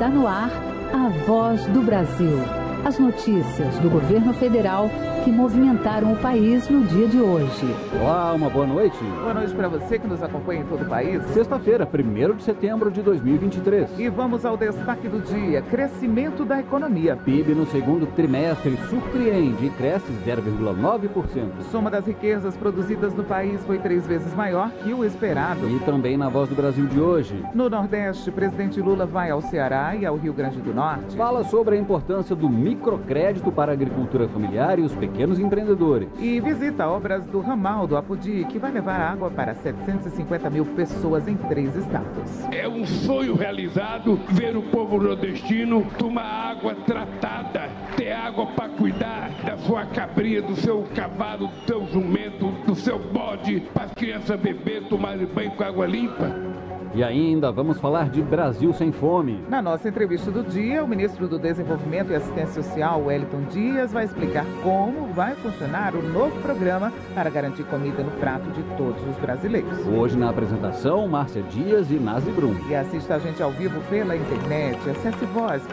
Está no ar a Voz do Brasil. As notícias do governo federal que movimentaram o país no dia de hoje. Olá, uma boa noite. Boa noite para você que nos acompanha em todo o país. Sexta-feira, 1º de setembro de 2023. E vamos ao destaque do dia: crescimento da economia. PIB no segundo trimestre surpreende e cresce 0,9%. Soma das riquezas produzidas no país foi 3 vezes maior que o esperado. E também na Voz do Brasil de hoje. No Nordeste, presidente Lula vai ao Ceará e ao Rio Grande do Norte. Fala sobre a importância do microcrédito para a agricultura familiar e os pequenos empreendedores. E visita obras do ramal do Apodi, que vai levar água para 750 mil pessoas em 3 estados. É um sonho realizado ver o povo nordestino tomar água tratada, ter água para cuidar da sua cabrinha, do seu cavalo, do seu jumento, do seu bode, para as crianças beber, tomarem banho com água limpa. E ainda vamos falar de Brasil Sem Fome. Na nossa entrevista do dia, o ministro do Desenvolvimento e Assistência Social, Wellington Dias, vai explicar como vai funcionar o novo programa para garantir comida no prato de todos os brasileiros. Hoje na apresentação, Márcia Dias e Nazi Brum. E assista a gente ao vivo pela internet, acesse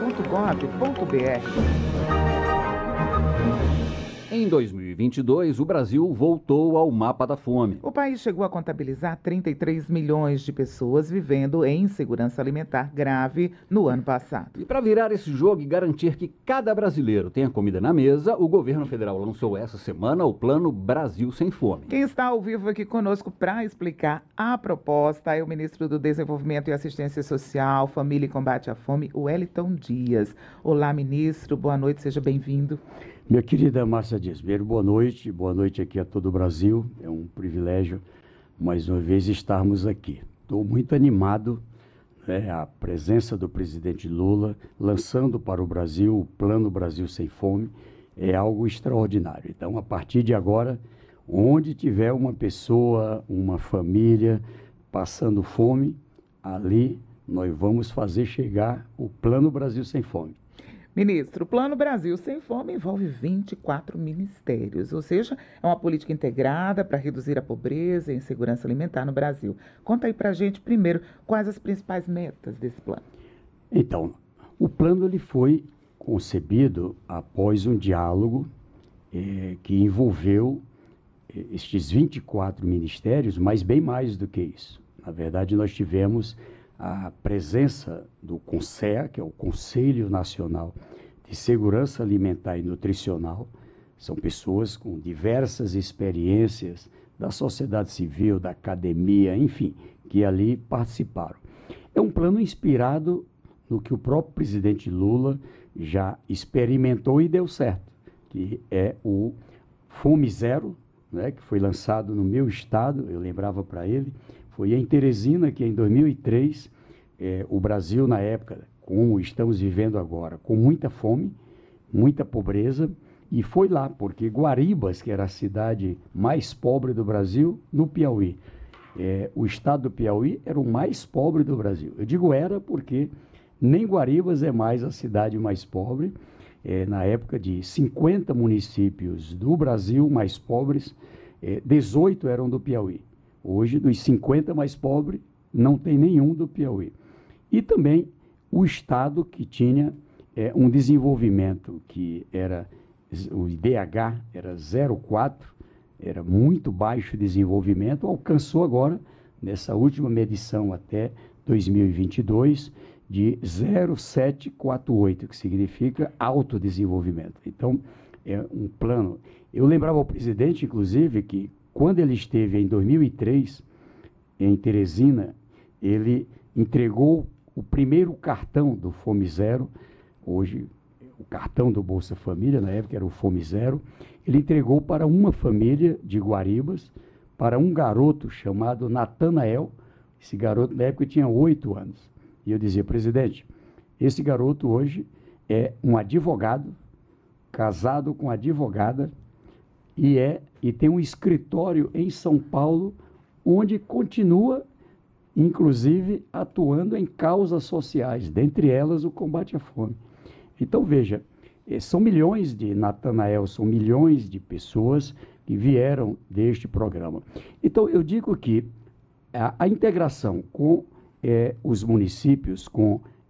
voz.gov.br. Em 2022, o Brasil voltou ao mapa da fome. O país chegou a contabilizar 33 milhões de pessoas vivendo em insegurança alimentar grave no ano passado. E para virar esse jogo e garantir que cada brasileiro tenha comida na mesa, o governo federal lançou essa semana o Plano Brasil Sem Fome. Quem está ao vivo aqui conosco para explicar a proposta é o ministro do Desenvolvimento e Assistência Social, Família e Combate à Fome, Wellington Dias. Olá, ministro, boa noite, seja bem-vindo. Minha querida Márcia Dias, boa noite aqui a todo o Brasil. É um privilégio, mais uma vez, estarmos aqui. Estou muito animado, a presença do presidente Lula, lançando para o Brasil o Plano Brasil Sem Fome, é algo extraordinário. Então, a partir de agora, onde tiver uma pessoa, uma família passando fome, ali nós vamos fazer chegar o Plano Brasil Sem Fome. Ministro, o Plano Brasil Sem Fome envolve 24 ministérios, ou seja, é uma política integrada para reduzir a pobreza e a insegurança alimentar no Brasil. Conta aí para a gente, primeiro, quais as principais metas desse plano. Então, o plano ele foi concebido após um diálogo que envolveu estes 24 ministérios, mas bem mais do que isso. Na verdade, nós tivemos a presença do CONSEA, que é o Conselho Nacional de Segurança Alimentar e Nutricional. São pessoas com diversas experiências da sociedade civil, da academia, enfim, que ali participaram. É um plano inspirado no que o próprio presidente Lula já experimentou e deu certo, que é o Fome Zero, que foi lançado no meu estado, eu lembrava para ele. Foi em Teresina que, em 2003, o Brasil, na época, como estamos vivendo agora, com muita fome, muita pobreza, e foi lá, porque Guaribas, que era a cidade mais pobre do Brasil, no Piauí, o estado do Piauí era o mais pobre do Brasil. Eu digo era porque nem Guaribas é mais a cidade mais pobre. Na época de 50 municípios do Brasil mais pobres, 18 eram do Piauí. Hoje, dos 50 mais pobres, não tem nenhum do Piauí. E também o estado que tinha um desenvolvimento que era, o IDH era 0,4, era muito baixo desenvolvimento, alcançou agora, nessa última medição até 2022, de 0,748, que significa alto desenvolvimento. Então, é um plano. Eu lembrava ao presidente, inclusive, que quando ele esteve em 2003, em Teresina, ele entregou o primeiro cartão do Fome Zero, hoje o cartão do Bolsa Família, na época era o Fome Zero, ele entregou para uma família de Guaribas, para um garoto chamado Natanael. Esse garoto na época tinha 8 anos. E eu dizia, presidente, esse garoto hoje é um advogado, casado com advogada, e tem um escritório em São Paulo, onde continua, inclusive, atuando em causas sociais, dentre elas o combate à fome. Então, veja, são milhões de Natanael, são milhões de pessoas que vieram deste programa. Então, eu digo que a integração com os municípios, com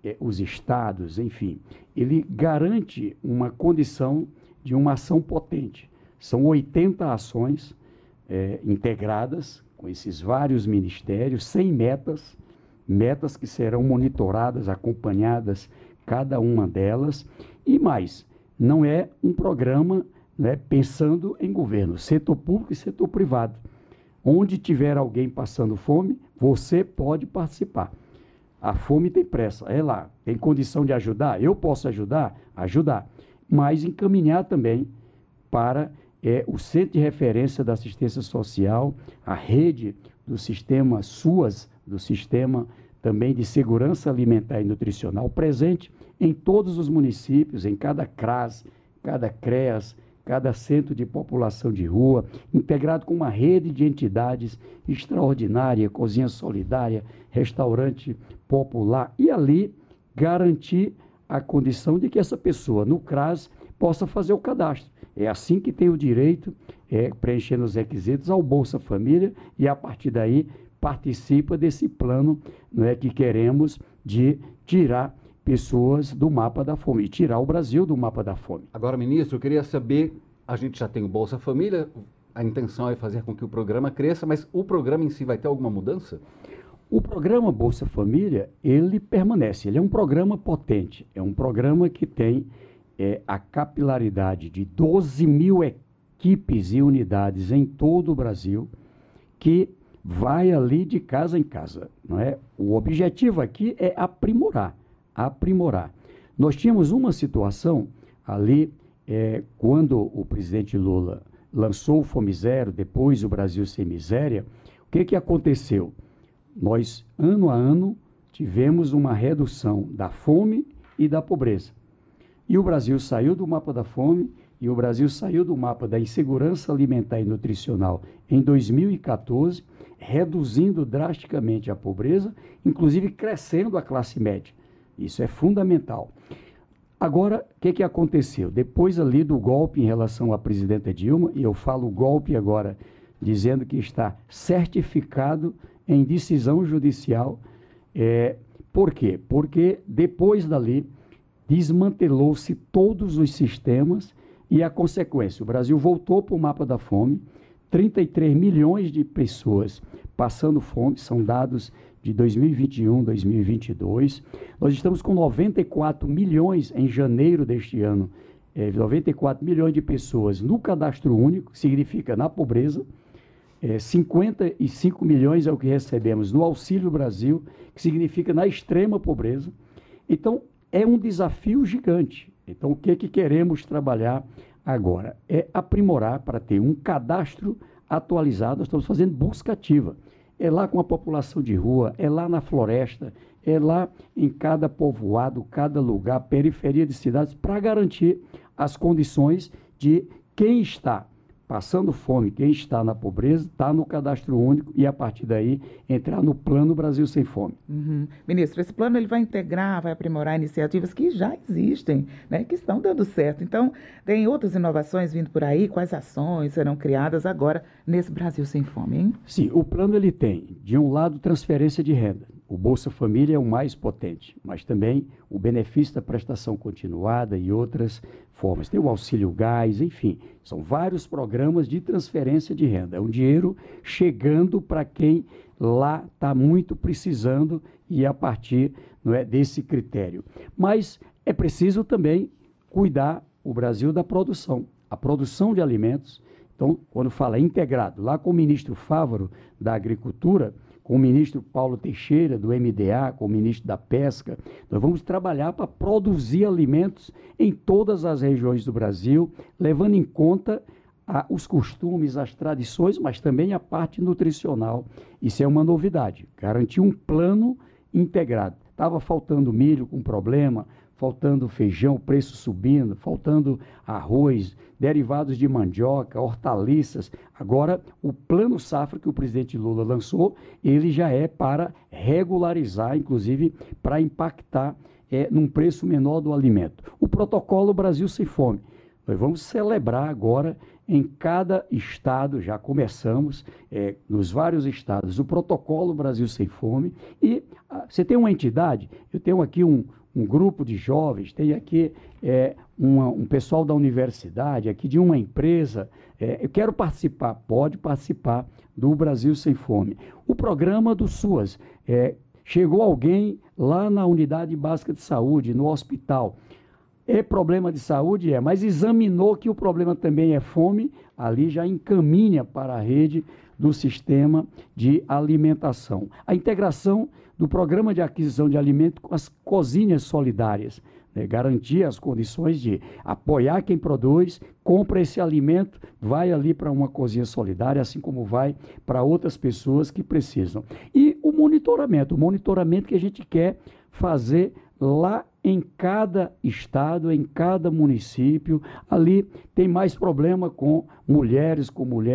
os estados, enfim, ele garante uma condição de uma ação potente. São 80 ações integradas com esses vários ministérios, 100 metas que serão monitoradas, acompanhadas, cada uma delas, e mais, não é um programa, né, pensando em governo, setor público e setor privado. Onde tiver alguém passando fome, você pode participar. A fome tem pressa, é lá. Tem condição de ajudar? Eu posso ajudar? Ajudar. Mas encaminhar também para o Centro de Referência da Assistência Social, a rede do sistema SUAS, do Sistema também de Segurança Alimentar e Nutricional, presente em todos os municípios, em cada CRAS, cada CREAS, cada centro de população de rua, integrado com uma rede de entidades extraordinária, cozinha solidária, restaurante popular, e ali garantir a condição de que essa pessoa no CRAS possa fazer o cadastro. É assim que tem o direito, preenchendo os requisitos, ao Bolsa Família, e a partir daí participa desse plano, não é, que queremos de tirar pessoas do mapa da fome, e tirar o Brasil do mapa da fome. Agora, ministro, eu queria saber, a gente já tem o Bolsa Família, a intenção é fazer com que o programa cresça, mas o programa em si vai ter alguma mudança? O programa Bolsa Família, ele permanece, ele é um programa potente, é um programa que tem a capilaridade de 12 mil equipes e unidades em todo o Brasil, que vai ali de casa em casa, não é? O objetivo aqui é aprimorar. Nós tínhamos uma situação ali, quando o presidente Lula lançou o Fome Zero, depois o Brasil Sem Miséria, o que aconteceu? Nós, ano a ano, tivemos uma redução da fome e da pobreza. E o Brasil saiu do mapa da fome e o Brasil saiu do mapa da insegurança alimentar e nutricional em 2014, reduzindo drasticamente a pobreza, inclusive crescendo a classe média. Isso é fundamental. Agora, o que aconteceu? Depois ali do golpe em relação à presidenta Dilma, e eu falo golpe agora dizendo que está certificado em decisão judicial. Por quê? Porque depois dali desmantelou-se todos os sistemas e a consequência, o Brasil voltou para o mapa da fome, 33 milhões de pessoas passando fome, são dados de 2021, 2022. Nós estamos com 94 milhões em janeiro deste ano, 94 milhões de pessoas no cadastro único, que significa na pobreza, 55 milhões é o que recebemos no Auxílio Brasil, que significa na extrema pobreza. Então, é um desafio gigante. Então, o que queremos trabalhar agora? É aprimorar para ter um cadastro atualizado. Nós estamos fazendo busca ativa. É lá com a população de rua, é lá na floresta, é lá em cada povoado, cada lugar, periferia de cidades, para garantir as condições de quem está passando fome, quem está na pobreza, está no cadastro único e, a partir daí, entrar no Plano Brasil Sem Fome. Ministro, esse plano ele vai integrar, vai aprimorar iniciativas que já existem, né, que estão dando certo. Então, tem outras inovações vindo por aí? Quais ações serão criadas agora nesse Brasil Sem Fome, hein? Sim, o plano ele tem, de um lado, transferência de renda. O Bolsa Família é o mais potente, mas também o benefício da prestação continuada e outras formas. Tem o Auxílio Gás, enfim, são vários programas de transferência de renda. É um dinheiro chegando para quem lá está muito precisando e a partir, não é, desse critério. Mas é preciso também cuidar o Brasil da produção, a produção de alimentos. Então, quando fala integrado, lá com o ministro Fávaro da Agricultura, com o ministro Paulo Teixeira, do MDA, com o ministro da Pesca, nós vamos trabalhar para produzir alimentos em todas as regiões do Brasil, levando em conta os costumes, as tradições, mas também a parte nutricional. Isso é uma novidade, garantir um plano integrado. Estava faltando milho com problema, faltando feijão, preço subindo, faltando arroz, derivados de mandioca, hortaliças. Agora, o Plano Safra que o presidente Lula lançou, ele já é para regularizar, inclusive para impactar num preço menor do alimento. O protocolo Brasil Sem Fome. Nós vamos celebrar agora em cada estado, já começamos, nos vários estados, o protocolo Brasil Sem Fome. E você tem uma entidade, eu tenho aqui um um grupo de jovens, tem aqui um pessoal da universidade, aqui de uma empresa, eu quero participar, pode participar do Brasil Sem Fome. O programa do SUAS, chegou alguém lá na unidade básica de saúde, no hospital, é problema de saúde? Mas examinou que o problema também é fome, ali já encaminha para a rede do sistema de alimentação. A integração do programa de aquisição de alimento com as cozinhas solidárias, garantir as condições de apoiar quem produz, compra esse alimento, vai ali para uma cozinha solidária, assim como vai para outras pessoas que precisam. E o monitoramento que a gente quer fazer lá em cada estado, em cada município. Ali tem mais problema com mulheres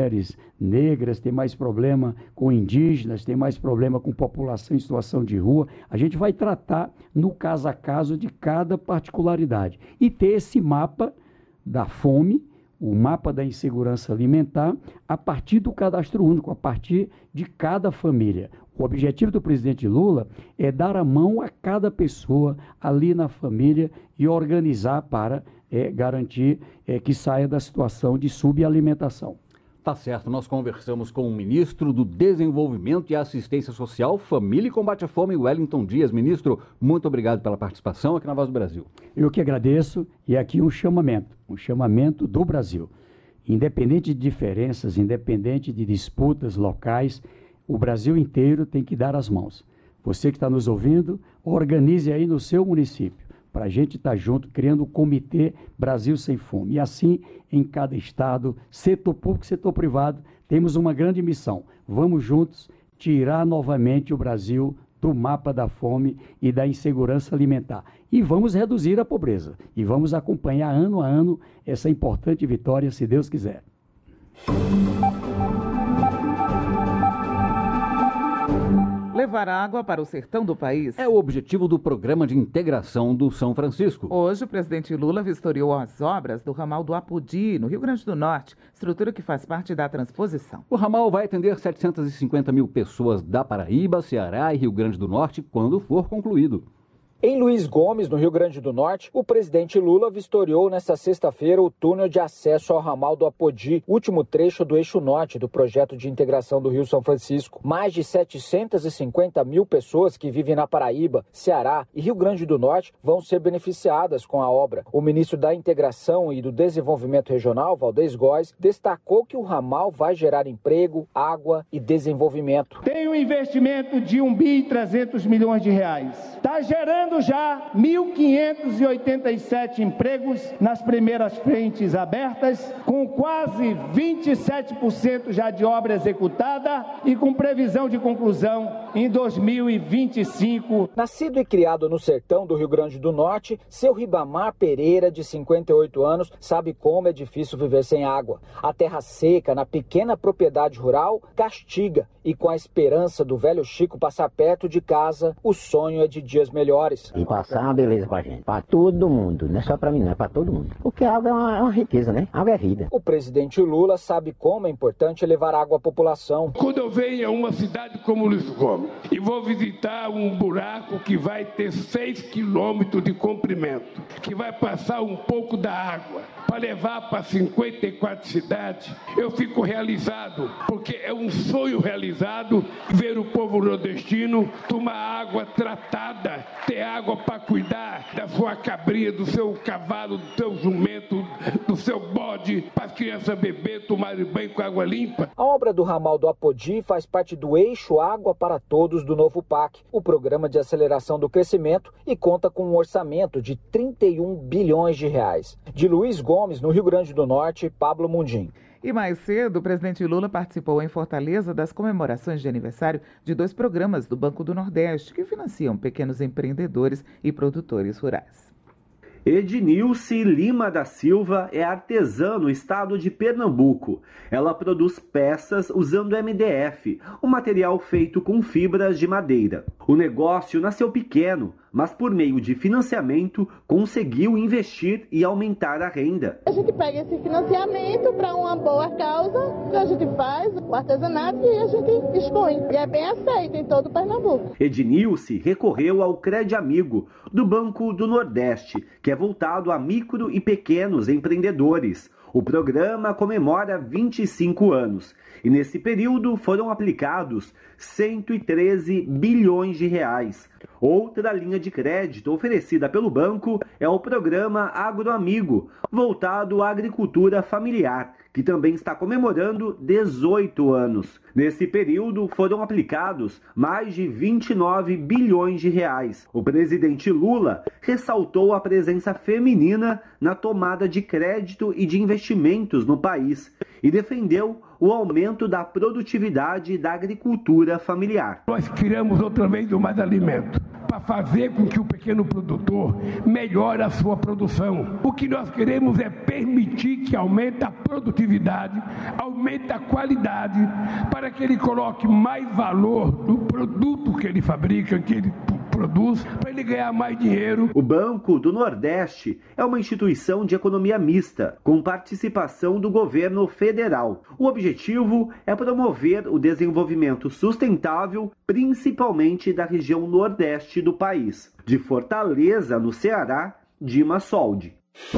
negras, tem mais problema com indígenas, tem mais problema com população em situação de rua. A gente vai tratar no caso a caso de cada particularidade e ter esse mapa da fome, o mapa da insegurança alimentar, a partir do cadastro único, a partir de cada família. O objetivo do presidente Lula é dar a mão a cada pessoa ali na família e organizar para garantir que saia da situação de subalimentação. Tá certo, nós conversamos com o ministro do Desenvolvimento e Assistência Social, Família e Combate à Fome, Wellington Dias. Ministro, muito obrigado pela participação aqui na Voz do Brasil. Eu que agradeço, e aqui um chamamento do Brasil. Independente de diferenças, independente de disputas locais, o Brasil inteiro tem que dar as mãos. Você que está nos ouvindo, organize aí no seu município, para a gente estar junto, criando o Comitê Brasil Sem Fome. E assim, em cada estado, setor público, setor privado, temos uma grande missão. Vamos juntos tirar novamente o Brasil do mapa da fome e da insegurança alimentar. E vamos reduzir a pobreza. E vamos acompanhar ano a ano essa importante vitória, se Deus quiser. Levar água para o sertão do país é o objetivo do Programa de Integração do São Francisco. Hoje, o presidente Lula vistoriou as obras do ramal do Apodi, no Rio Grande do Norte, estrutura que faz parte da transposição. O ramal vai atender 750 mil pessoas da Paraíba, Ceará e Rio Grande do Norte quando for concluído. Em Luiz Gomes, no Rio Grande do Norte, o presidente Lula vistoriou nesta sexta-feira o túnel de acesso ao ramal do Apodi, último trecho do eixo norte do projeto de integração do Rio São Francisco. Mais de 750 mil pessoas que vivem na Paraíba, Ceará e Rio Grande do Norte vão ser beneficiadas com a obra. O ministro da Integração e do Desenvolvimento Regional, Valdez Góes, destacou que o ramal vai gerar emprego, água e desenvolvimento. Tem um investimento de R$1 bi e 300 milhões. Está gerando já 1.587 empregos nas primeiras frentes abertas, com quase 27% já de obra executada e com previsão de conclusão em 2025. Nascido e criado no sertão do Rio Grande do Norte, seu Ribamar Pereira, de 58 anos, sabe como é difícil viver sem água. A terra seca na pequena propriedade rural castiga, e com a esperança do velho Chico passar perto de casa, o sonho é de dias melhores. E passar uma beleza pra gente, pra todo mundo, não é só pra mim, não é pra todo mundo. Porque a água é uma riqueza, né? A água é vida. O presidente Lula sabe como é importante levar água à população. Quando eu venho a uma cidade como Luiz Gomes e vou visitar um buraco que vai ter 6 quilômetros de comprimento, que vai passar um pouco da água para levar para 54 cidades, eu fico realizado, porque é um sonho realizado ver o povo nordestino tomar água tratada, ter água para cuidar da sua cabrinha, do seu cavalo, do seu jumento, do seu bode, para as crianças beber, tomarem banho com água limpa. A obra do ramal do Apodi faz parte do eixo Água para Todos do novo PAC, o Programa de Aceleração do Crescimento, e conta com um orçamento de R$31 bilhões. De Luiz Gomes, no Rio Grande do Norte, Pablo Mundim. E mais cedo, o presidente Lula participou em Fortaleza das comemorações de aniversário de 2 programas do Banco do Nordeste, que financiam pequenos empreendedores e produtores rurais. Ednilce Lima da Silva é artesã no estado de Pernambuco. Ela produz peças usando MDF, um material feito com fibras de madeira. O negócio nasceu pequeno, mas por meio de financiamento conseguiu investir e aumentar a renda. A gente pega esse financiamento para uma boa causa, que a gente faz o artesanato e a gente expõe. E é bem aceito em todo o Pernambuco. Ednilce recorreu ao Crédito Amigo do Banco do Nordeste, que é voltado a micro e pequenos empreendedores. O programa comemora 25 anos e nesse período foram aplicados 113 bilhões de reais. Outra linha de crédito oferecida pelo banco é o programa Agroamigo, voltado à agricultura familiar, que também está comemorando 18 anos. Nesse período foram aplicados mais de 29 bilhões de reais. O presidente Lula ressaltou a presença feminina na tomada de crédito e de investimentos no país e defendeu o aumento da produtividade da agricultura familiar. Nós criamos outra vez o Mais Alimento, para fazer com que o pequeno produtor melhore a sua produção. O que nós queremos é permitir que aumente a produtividade, aumente a qualidade, para que ele coloque mais valor no produto que ele fabrica, que ele produz, para ele ganhar mais dinheiro. O Banco do Nordeste é uma instituição de economia mista, com participação do governo federal. O objetivo é promover o desenvolvimento sustentável, principalmente da região nordeste do país. De Fortaleza, no Ceará, Dima Soldi.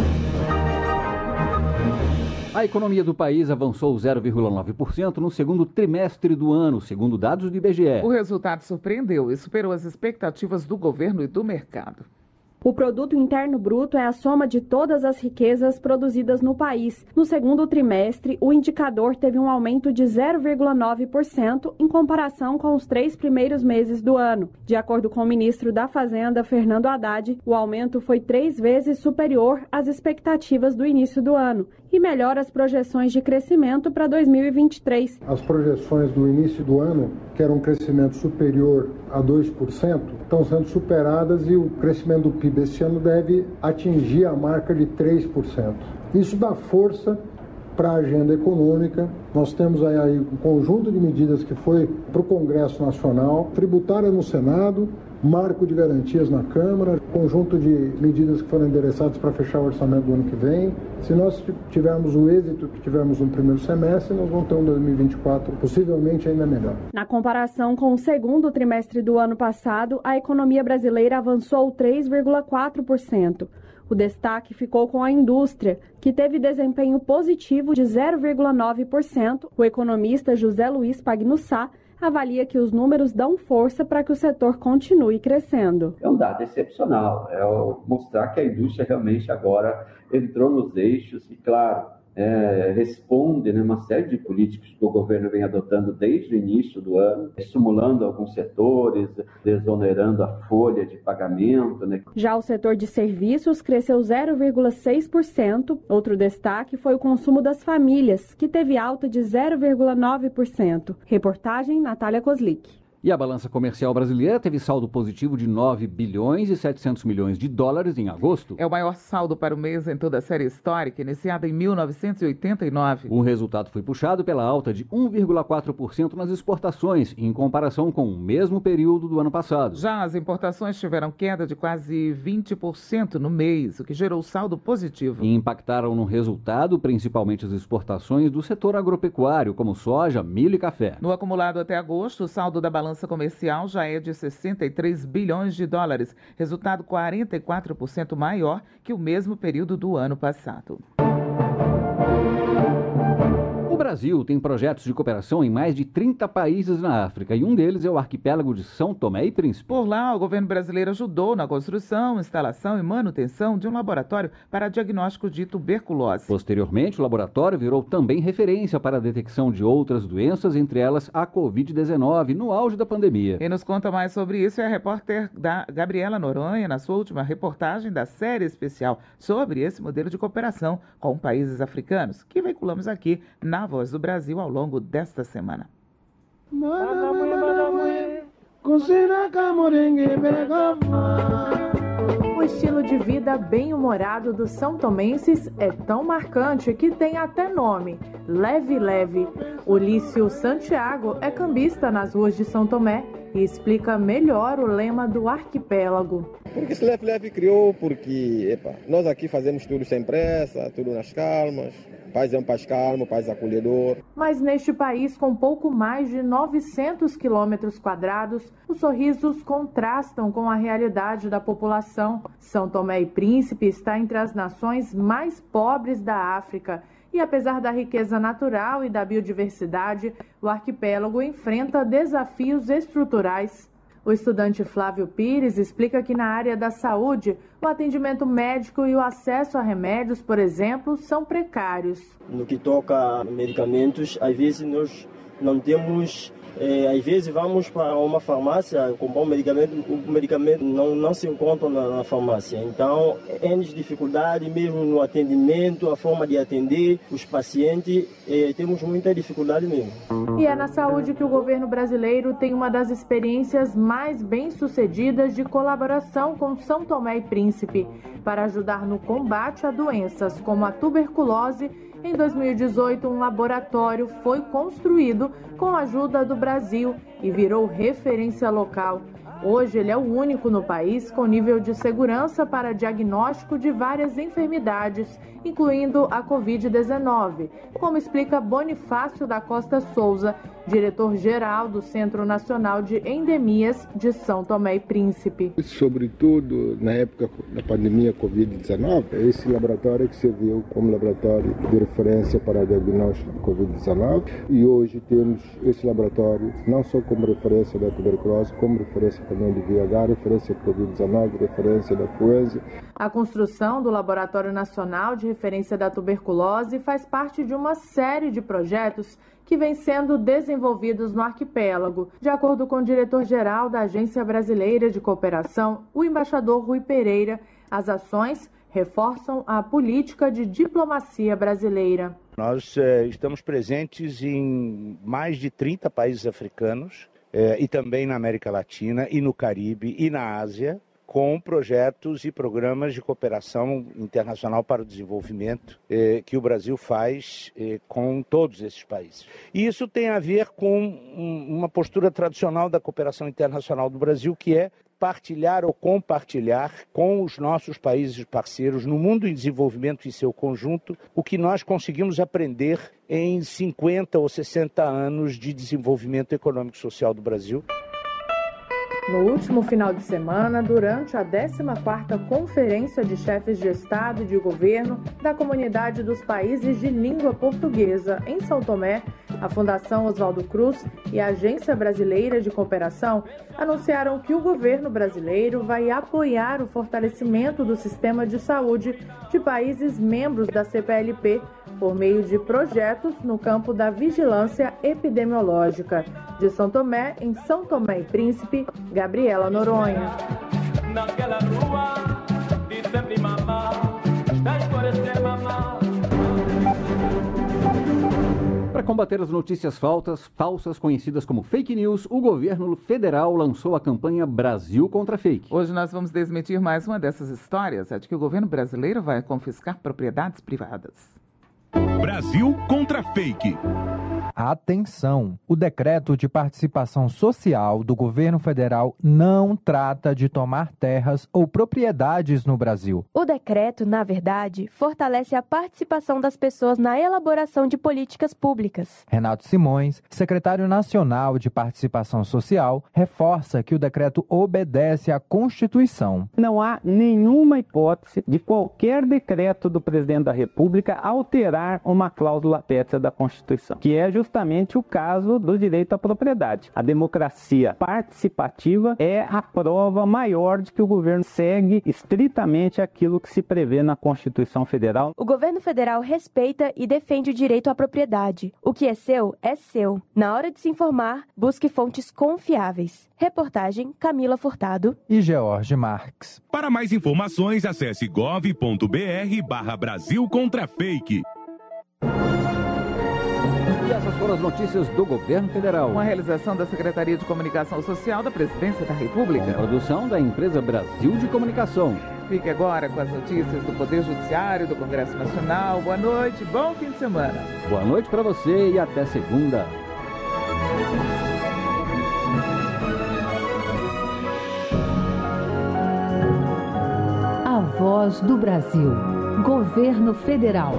A economia do país avançou 0,9% no segundo trimestre do ano, segundo dados do IBGE. O resultado surpreendeu e superou as expectativas do governo e do mercado. O produto interno bruto é a soma de todas as riquezas produzidas no país. No segundo trimestre, o indicador teve um aumento de 0,9% em comparação com os 3 primeiros meses do ano. De acordo com o ministro da Fazenda, Fernando Haddad, o aumento foi 3 vezes superior às expectativas do início do ano e melhora as projeções de crescimento para 2023. As projeções do início do ano, que era um crescimento superior a 2%, estão sendo superadas e o crescimento do PIB este ano deve atingir a marca de 3%. Isso dá força para a agenda econômica. Nós temos aí um conjunto de medidas que foi para o Congresso Nacional, tributária no Senado, marco de garantias na Câmara, conjunto de medidas que foram endereçadas para fechar o orçamento do ano que vem. Se nós tivermos o êxito que tivemos no primeiro semestre, nós vamos ter um 2024 possivelmente ainda melhor. Na comparação com o segundo trimestre do ano passado, a economia brasileira avançou 3,4%. O destaque ficou com a indústria, que teve desempenho positivo de 0,9%. O economista José Luiz Pagnussá avalia que os números dão força para que o setor continue crescendo. É um dado excepcional, é mostrar que a indústria realmente agora entrou nos eixos e, claro, responde uma série de políticas que o governo vem adotando desde o início do ano, estimulando alguns setores, desonerando a folha de pagamento. Já o setor de serviços cresceu 0,6%. Outro destaque foi o consumo das famílias, que teve alta de 0,9%. Reportagem Natália Kozlik. E a balança comercial brasileira teve saldo positivo de 9 bilhões e 700 milhões de dólares em agosto. É o maior saldo para o mês em toda a série histórica, iniciada em 1989. O resultado foi puxado pela alta de 1,4% nas exportações, em comparação com o mesmo período do ano passado. Já as importações tiveram queda de quase 20% no mês, o que gerou saldo positivo. E impactaram no resultado principalmente as exportações do setor agropecuário, como soja, milho e café. No acumulado até agosto, o saldo da balança comercial já é de 63 bilhões de dólares, resultado 44% maior que o mesmo período do ano passado. O Brasil tem projetos de cooperação em mais de 30 países na África e um deles é o arquipélago de São Tomé e Príncipe. Por lá, o governo brasileiro ajudou na construção, instalação e manutenção de um laboratório para diagnóstico de tuberculose. Posteriormente, o laboratório virou também referência para a detecção de outras doenças, entre elas a Covid-19, no auge da pandemia. Quem nos conta mais sobre isso é a repórter Gabriela Noronha, na sua última reportagem da série especial sobre esse modelo de cooperação com países africanos, que veiculamos aqui na Voz do Brasil ao longo desta semana. Os estilo de vida bem-humorado dos são-tomenses é tão marcante que tem até nome, Leve Leve. Ulício Santiago é cambista nas ruas de São Tomé e explica melhor o lema do arquipélago. Porque esse Leve Leve criou porque nós aqui fazemos tudo sem pressa, tudo nas calmas. O país é um país calmo, um país acolhedor. Mas neste país com pouco mais de 900 quilômetros quadrados, os sorrisos contrastam com a realidade da população. São Tomé e Príncipe está entre as nações mais pobres da África. E apesar da riqueza natural e da biodiversidade, o arquipélago enfrenta desafios estruturais. O estudante Flávio Pires explica que na área da saúde, o atendimento médico e o acesso a remédios, por exemplo, são precários. No que toca a medicamentos, às vezes nós não temos... às vezes vamos para uma farmácia comprar um medicamento, o medicamento não se encontra na farmácia. Então, N dificuldade mesmo no atendimento, a forma de atender os pacientes, temos muita dificuldade mesmo. E é na saúde que o governo brasileiro tem uma das experiências mais bem-sucedidas de colaboração com São Tomé e Príncipe, para ajudar no combate a doenças como a tuberculose. Em 2018, um laboratório foi construído com a ajuda do Brasil e virou referência local. Hoje, ele é o único no país com nível de segurança para diagnóstico de várias enfermidades, incluindo a Covid-19, como explica Bonifácio da Costa Souza, diretor-geral do Centro Nacional de Endemias de São Tomé e Príncipe. Sobretudo na época da pandemia Covid-19, esse laboratório que serviu como laboratório de referência para diagnóstico de Covid-19, e hoje temos esse laboratório não só como referência da tuberculose, como referência também do VIH, referência de Covid-19, referência da influenza. A construção do Laboratório Nacional de Referência da Tuberculose faz parte de uma série de projetos que vêm sendo desenvolvidos no arquipélago. De acordo com o diretor-geral da Agência Brasileira de Cooperação, o embaixador Rui Pereira, as ações reforçam a política de diplomacia brasileira. Nós estamos presentes em mais de 30 países africanos e também na América Latina e no Caribe e na Ásia, com projetos e programas de cooperação internacional para o desenvolvimento que o Brasil faz com todos esses países. E isso tem a ver com uma postura tradicional da cooperação internacional do Brasil, que é partilhar ou compartilhar com os nossos países parceiros no mundo em desenvolvimento em seu conjunto o que nós conseguimos aprender em 50 ou 60 anos de desenvolvimento econômico e social do Brasil. No último final de semana, durante a 14ª Conferência de Chefes de Estado e de Governo da Comunidade dos Países de Língua Portuguesa, em São Tomé, a Fundação Oswaldo Cruz e a Agência Brasileira de Cooperação anunciaram que o governo brasileiro vai apoiar o fortalecimento do sistema de saúde de países membros da CPLP por meio de projetos no campo da vigilância epidemiológica. De São Tomé, em São Tomé e Príncipe, Gabriela Noronha. Naquela rua de sempre mamá, está escurecendo mamá. Para combater as notícias falsas conhecidas como fake news, o governo federal lançou a campanha Brasil contra Fake. Hoje nós vamos desmentir mais uma dessas histórias, a de que o governo brasileiro vai confiscar propriedades privadas. Brasil contra Fake. Atenção! O decreto de participação social do governo federal não trata de tomar terras ou propriedades no Brasil. O decreto, na verdade, fortalece a participação das pessoas na elaboração de políticas públicas. Renato Simões, secretário nacional de participação social, reforça que o decreto obedece à Constituição. Não há nenhuma hipótese de qualquer decreto do presidente da República alterar uma cláusula pétrea da Constituição, que é justamente o caso do direito à propriedade. A democracia participativa é a prova maior de que o governo segue estritamente aquilo que se prevê na Constituição Federal. O governo federal respeita e defende o direito à propriedade. O que é seu, é seu. Na hora de se informar, busque fontes confiáveis. Reportagem Camila Furtado e George Marques. Para mais informações, acesse gov.br/Brasil contra Fake. E essas foram as notícias do Governo Federal. Uma realização da Secretaria de Comunicação Social da Presidência da República. Com produção da empresa Brasil de Comunicação. Fique agora com as notícias do Poder Judiciário, do Congresso Nacional. Boa noite, bom fim de semana. Boa noite para você e até segunda. A Voz do Brasil. Governo Federal.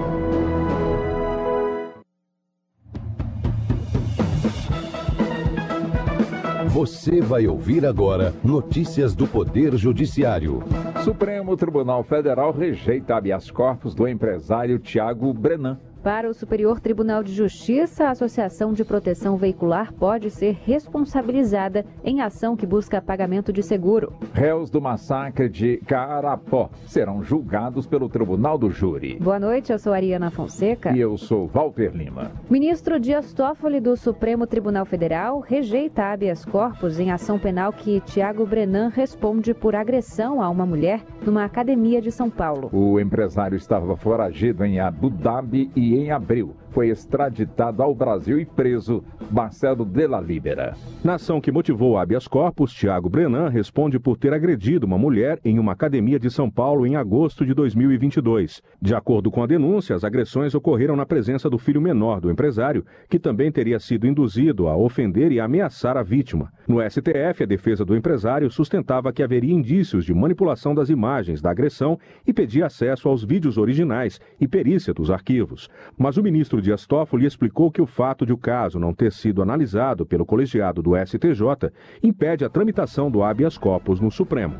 Você vai ouvir agora notícias do Poder Judiciário. Supremo Tribunal Federal rejeita habeas corpus do empresário Tiago Brenan. Para o Superior Tribunal de Justiça, a Associação de Proteção Veicular pode ser responsabilizada em ação que busca pagamento de seguro. Réus do massacre de Carapó serão julgados pelo Tribunal do Júri. Boa noite, eu sou Ariana Fonseca. E eu sou Walter Lima. Ministro Dias Toffoli do Supremo Tribunal Federal rejeita habeas corpus em ação penal que Tiago Brenan responde por agressão a uma mulher numa academia de São Paulo. O empresário estava foragido em Abu Dhabi e em abril foi extraditado ao Brasil e preso. Marcelo Della Libera. Na ação que motivou o habeas corpus, Tiago Brenan responde por ter agredido uma mulher em uma academia de São Paulo em agosto de 2022. De acordo com a denúncia, as agressões ocorreram na presença do filho menor do empresário, que também teria sido induzido a ofender e ameaçar a vítima. No STF, a defesa do empresário sustentava que haveria indícios de manipulação das imagens da agressão e pedia acesso aos vídeos originais e perícia dos arquivos. Mas o ministro Dias Toffoli explicou que o fato de o caso não ter sido analisado pelo colegiado do STJ impede a tramitação do habeas corpus no Supremo.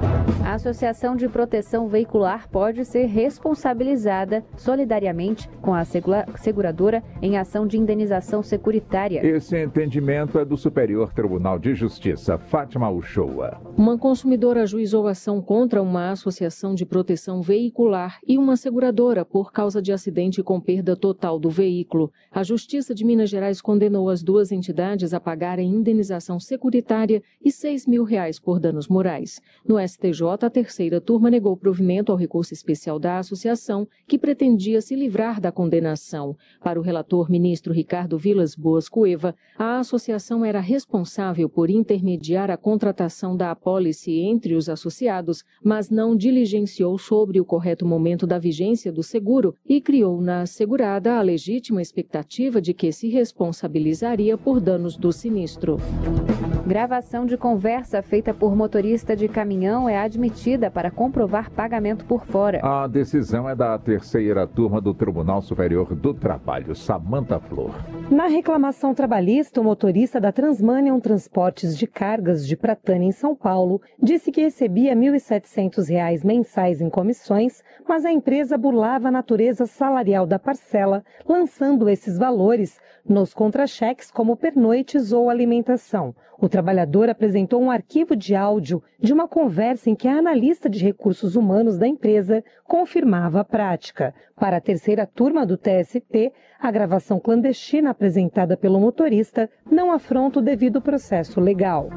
A Associação de Proteção Veicular pode ser responsabilizada solidariamente com a seguradora em ação de indenização securitária. Esse entendimento é do Superior Tribunal de Justiça, Fátima Uchoa. Uma consumidora ajuizou ação contra uma associação de proteção veicular e uma seguradora por causa de acidente com perda total do veículo. A Justiça de Minas Gerais condenou as duas entidades a pagarem indenização securitária e R$6 mil por danos morais. No STJ, a terceira turma negou provimento ao recurso especial da associação, que pretendia se livrar da condenação. Para o relator ministro Ricardo Vilas Boas Cueva, a associação era responsável por intermediar a contratação da apólice entre os associados, mas não diligenciou sobre o correto momento da vigência do seguro e criou na segurada a legítima expectativa de que se responsabilizaria por danos do sinistro. Gravação de conversa feita por motorista de caminhão é admitida para comprovar pagamento por fora. A decisão é da terceira turma do Tribunal Superior do Trabalho, Samanta Flor. Na reclamação trabalhista, o motorista da Transmanion Transportes de Cargas de Pratânia, em São Paulo, disse que recebia R$ 1.700 mensais em comissões, mas a empresa burlava a natureza salarial da parcela, lançando esses valores nos contra-cheques como pernoites ou alimentação. O trabalhador apresentou um arquivo de áudio de uma conversa em que a analista de recursos humanos da empresa confirmava a prática. Para a terceira turma do TST, a gravação clandestina apresentada pelo motorista não afronta o devido processo legal.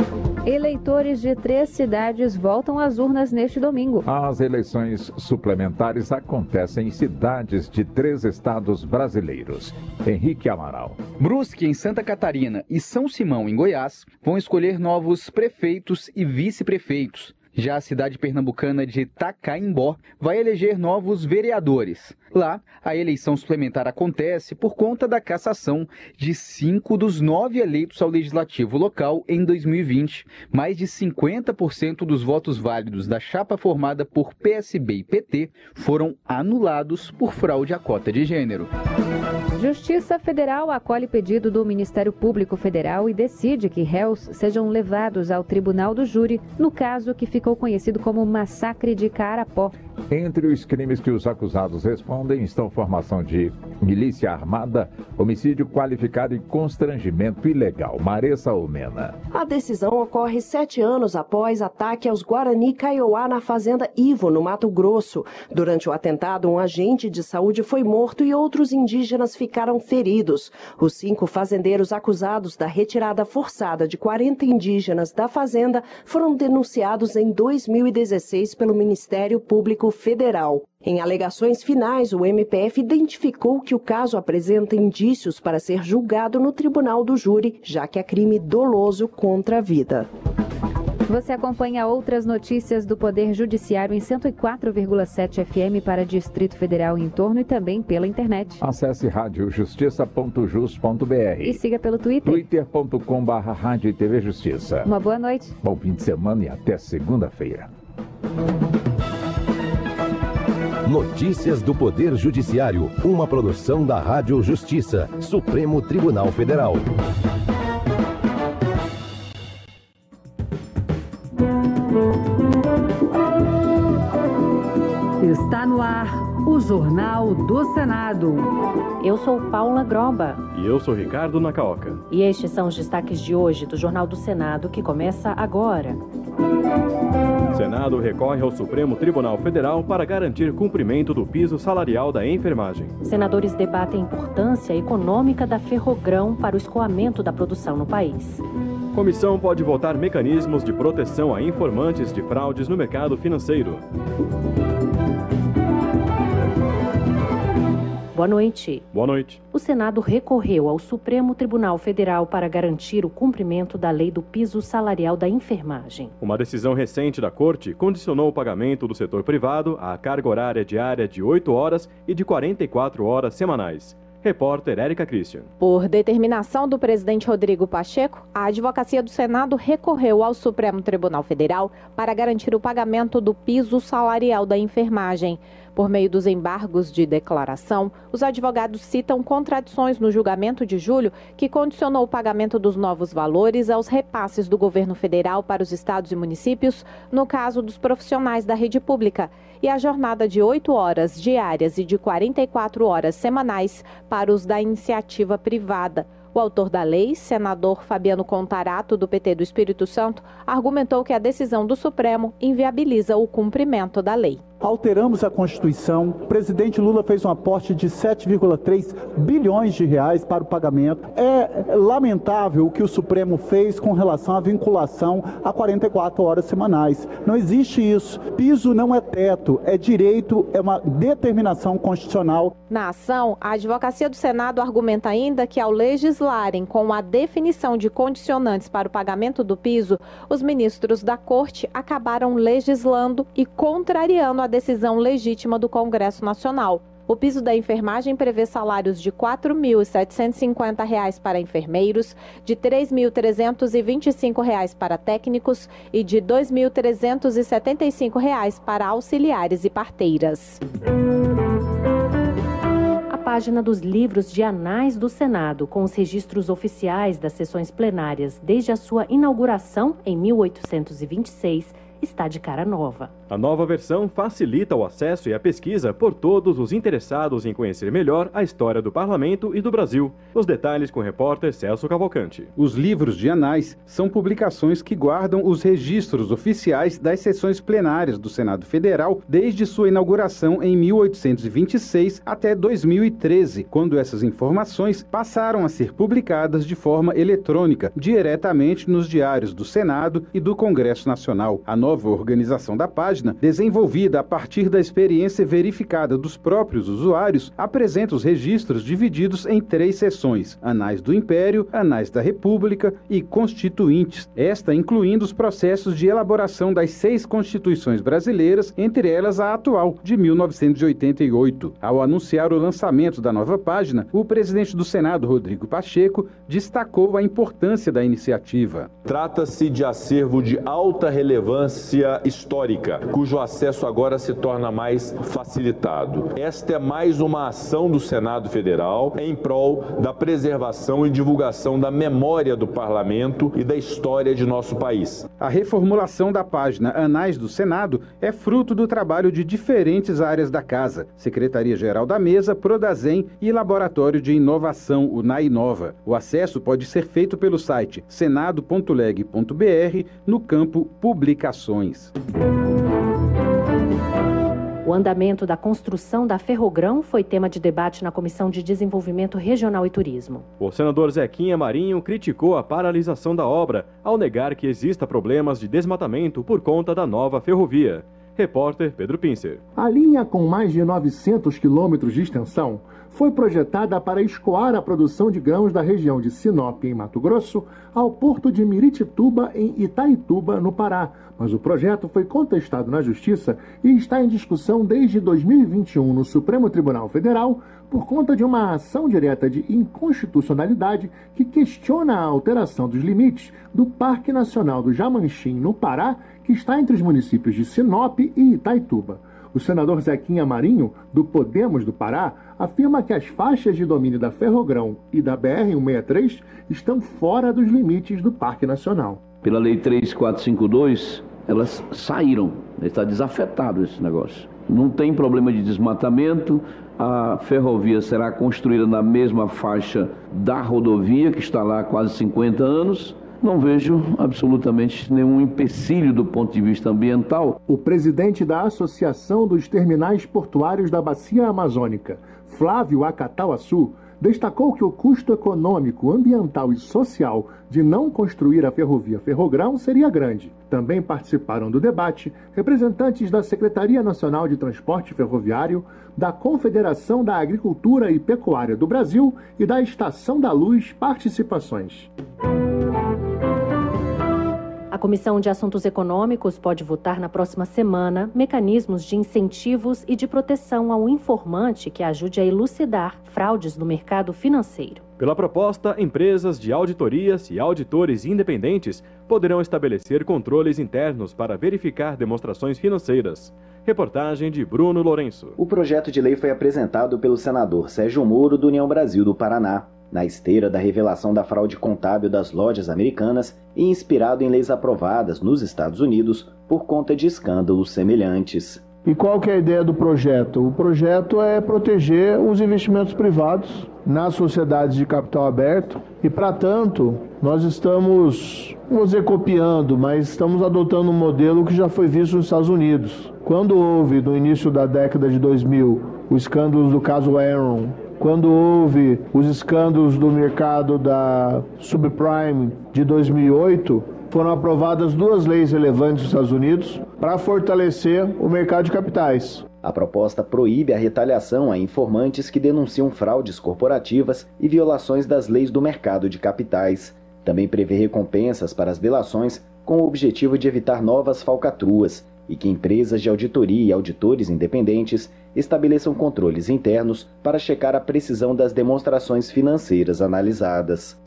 Eleitores de 3 cidades voltam às urnas neste domingo. As eleições suplementares acontecem em cidades de 3 estados brasileiros. Henrique Amaral. Brusque, em Santa Catarina, e São Simão, em Goiás, vão escolher novos prefeitos e vice-prefeitos. Já a cidade pernambucana de Tacaimbó vai eleger novos vereadores. Lá, a eleição suplementar acontece por conta da cassação de 5 dos 9 eleitos ao legislativo local em 2020. Mais de 50% dos votos válidos da chapa formada por PSB e PT foram anulados por fraude à cota de gênero. Justiça Federal acolhe pedido do Ministério Público Federal e decide que réus sejam levados ao Tribunal do Júri no caso que ficou conhecido como Massacre de Carapó. Entre os crimes que os acusados respondem estão formação de milícia armada, homicídio qualificado e constrangimento ilegal. Maressa Omena. A decisão ocorre 7 anos após ataque aos Guarani Kaiowá na fazenda Ivo, no Mato Grosso. Durante o atentado, um agente de saúde foi morto e outros indígenas ficaram ficaram feridos. Os 5 fazendeiros acusados da retirada forçada de 40 indígenas da fazenda foram denunciados em 2016 pelo Ministério Público Federal. Em alegações finais, o MPF identificou que o caso apresenta indícios para ser julgado no tribunal do júri, já que é crime doloso contra a vida. Você acompanha outras notícias do Poder Judiciário em 104,7 FM para Distrito Federal e em torno e também pela internet. Acesse radiojustiça.jus.br e siga pelo Twitter. twitter.com/Rádio e TV Justiça. Uma boa noite. Bom fim de semana e até segunda-feira. Notícias do Poder Judiciário, uma produção da Rádio Justiça, Supremo Tribunal Federal. Está no ar o Jornal do Senado. Eu sou Paula Groba. E eu sou Ricardo Nacaoca. E estes são os destaques de hoje do Jornal do Senado, que começa agora. O Senado recorre ao Supremo Tribunal Federal para garantir cumprimento do piso salarial da enfermagem. Senadores debatem a importância econômica da Ferrogrão para o escoamento da produção no país. Comissão pode votar mecanismos de proteção a informantes de fraudes no mercado financeiro. Boa noite. Boa noite. O Senado recorreu ao Supremo Tribunal Federal para garantir o cumprimento da lei do piso salarial da enfermagem. Uma decisão recente da Corte condicionou o pagamento do setor privado à carga horária diária de 8 horas e de 44 horas semanais. Repórter Érica Christian. Por determinação do presidente Rodrigo Pacheco, a Advocacia do Senado recorreu ao Supremo Tribunal Federal para garantir o pagamento do piso salarial da enfermagem. Por meio dos embargos de declaração, os advogados citam contradições no julgamento de julho que condicionou o pagamento dos novos valores aos repasses do governo federal para os estados e municípios, no caso dos profissionais da rede pública, e a jornada de 8 horas diárias e de 44 horas semanais para os da iniciativa privada. O autor da lei, senador Fabiano Contarato, do PT do Espírito Santo, argumentou que a decisão do Supremo inviabiliza o cumprimento da lei. Alteramos a Constituição. O presidente Lula fez um aporte de 7,3 bilhões de reais para o pagamento. É lamentável o que o Supremo fez com relação à vinculação a 44 horas semanais. Não existe isso. Piso não é teto, é direito, é uma determinação constitucional. Na ação, a Advocacia do Senado argumenta ainda que, ao legislarem com a definição de condicionantes para o pagamento do piso, os ministros da Corte acabaram legislando e contrariando a decisão legítima do Congresso Nacional. O piso da enfermagem prevê salários de R$ 4.750 para enfermeiros, de R$ 3.325 para técnicos e de R$ 2.375 para auxiliares e parteiras. A página dos livros de anais do Senado, com os registros oficiais das sessões plenárias desde a sua inauguração em 1826, está de cara nova. A nova versão facilita o acesso e a pesquisa por todos os interessados em conhecer melhor a história do Parlamento e do Brasil. Os detalhes com o repórter Celso Cavalcante. Os livros de anais são publicações que guardam os registros oficiais das sessões plenárias do Senado Federal desde sua inauguração em 1826 até 2013, quando essas informações passaram a ser publicadas de forma eletrônica, diretamente nos diários do Senado e do Congresso Nacional. A nova organização da página, desenvolvida a partir da experiência verificada dos próprios usuários, apresenta os registros divididos em 3 seções: Anais do Império, Anais da República e Constituintes, esta incluindo os processos de elaboração das 6 constituições brasileiras, entre elas a atual, de 1988. Ao anunciar o lançamento da nova página, o presidente do Senado, Rodrigo Pacheco, destacou a importância da iniciativa. Trata-se de acervo de alta relevância histórica, cujo acesso agora se torna mais facilitado. Esta é mais uma ação do Senado Federal em prol da preservação e divulgação da memória do Parlamento e da história de nosso país. A reformulação da página Anais do Senado é fruto do trabalho de diferentes áreas da Casa: Secretaria-Geral da Mesa, Prodazem e Laboratório de Inovação, o NAInova. O acesso pode ser feito pelo site senado.leg.br no campo Publicações. O andamento da construção da Ferrogrão foi tema de debate na Comissão de Desenvolvimento Regional e Turismo. O senador Zequinha Marinho criticou a paralisação da obra, ao negar que exista problemas de desmatamento por conta da nova ferrovia. Repórter Pedro Pincer. A linha, com mais de 900 quilômetros de extensão, foi projetada para escoar a produção de grãos da região de Sinop, em Mato Grosso, ao porto de Miritituba, em Itaituba, no Pará. Mas o projeto foi contestado na Justiça e está em discussão desde 2021 no Supremo Tribunal Federal por conta de uma ação direta de inconstitucionalidade que questiona a alteração dos limites do Parque Nacional do Jamanchim, no Pará, que está entre os municípios de Sinop e Itaituba. O senador Zequinha Marinho, do Podemos do Pará, afirma que as faixas de domínio da Ferrogrão e da BR-163 estão fora dos limites do Parque Nacional. Pela Lei 3452, elas saíram, está desafetado esse negócio. Não tem problema de desmatamento, a ferrovia será construída na mesma faixa da rodovia, que está lá há quase 50 anos. Não vejo absolutamente nenhum empecilho do ponto de vista ambiental. O presidente da Associação dos Terminais Portuários da Bacia Amazônica, Flávio Acatauaçu, destacou que o custo econômico, ambiental e social de não construir a ferrovia Ferrogrão seria grande. Também participaram do debate representantes da Secretaria Nacional de Transporte Ferroviário, da Confederação da Agricultura e Pecuária do Brasil e da Estação da Luz Participações. A Comissão de Assuntos Econômicos pode votar na próxima semana mecanismos de incentivos e de proteção ao informante que ajude a elucidar fraudes no mercado financeiro. Pela proposta, empresas de auditorias e auditores independentes poderão estabelecer controles internos para verificar demonstrações financeiras. Reportagem de Bruno Lourenço. O projeto de lei foi apresentado pelo senador Sérgio Moro, do União Brasil do Paraná, na esteira da revelação da fraude contábil das lojas americanas e inspirado em leis aprovadas nos Estados Unidos por conta de escândalos semelhantes. E qual que é a ideia do projeto? O projeto é proteger os investimentos privados nas sociedades de capital aberto e, para tanto, nós estamos, não vou dizer copiando, mas estamos adotando um modelo que já foi visto nos Estados Unidos. Quando houve, no início da década de 2000, os escândalos do caso Enron, quando houve os escândalos do mercado da subprime de 2008, foram aprovadas duas leis relevantes nos Estados Unidos para fortalecer o mercado de capitais. A proposta proíbe a retaliação a informantes que denunciam fraudes corporativas e violações das leis do mercado de capitais. Também prevê recompensas para as delações com o objetivo de evitar novas falcatruas e que empresas de auditoria e auditores independentes estabeleçam controles internos para checar a precisão das demonstrações financeiras analisadas.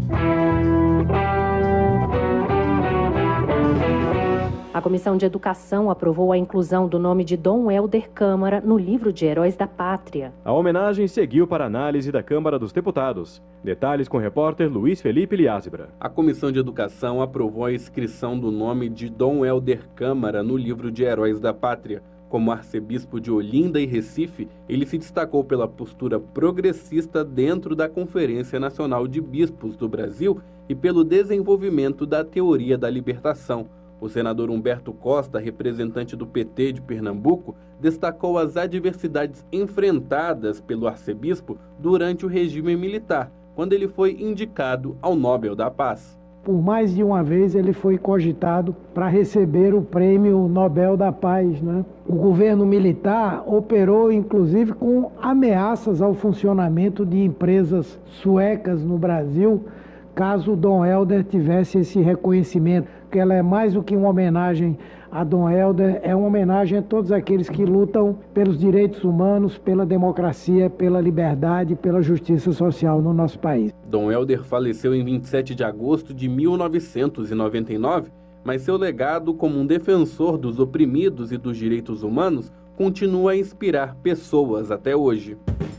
A Comissão de Educação aprovou a inclusão do nome de Dom Helder Câmara no livro de Heróis da Pátria. A homenagem seguiu para análise da Câmara dos Deputados. Detalhes com o repórter Luiz Felipe Liázebra. A Comissão de Educação aprovou a inscrição do nome de Dom Helder Câmara no livro de Heróis da Pátria. Como arcebispo de Olinda e Recife, ele se destacou pela postura progressista dentro da Conferência Nacional de Bispos do Brasil e pelo desenvolvimento da teoria da libertação. O senador Humberto Costa, representante do PT de Pernambuco, destacou as adversidades enfrentadas pelo arcebispo durante o regime militar, quando ele foi indicado ao Nobel da Paz. Por mais de uma vez ele foi cogitado para receber o prêmio Nobel da Paz, né? O governo militar operou inclusive com ameaças ao funcionamento de empresas suecas no Brasil, caso Dom Helder tivesse esse reconhecimento, que ela é mais do que uma homenagem a Dom Helder, é uma homenagem a todos aqueles que lutam pelos direitos humanos, pela democracia, pela liberdade, pela justiça social no nosso país. Dom Helder faleceu em 27 de agosto de 1999, mas seu legado como um defensor dos oprimidos e dos direitos humanos continua a inspirar pessoas até hoje.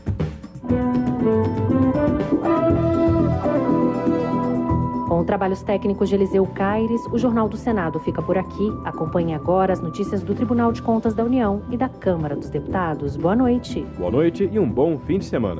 Com trabalhos técnicos de Eliseu Caires, o Jornal do Senado fica por aqui. Acompanhe agora as notícias do Tribunal de Contas da União e da Câmara dos Deputados. Boa noite. Boa noite e um bom fim de semana.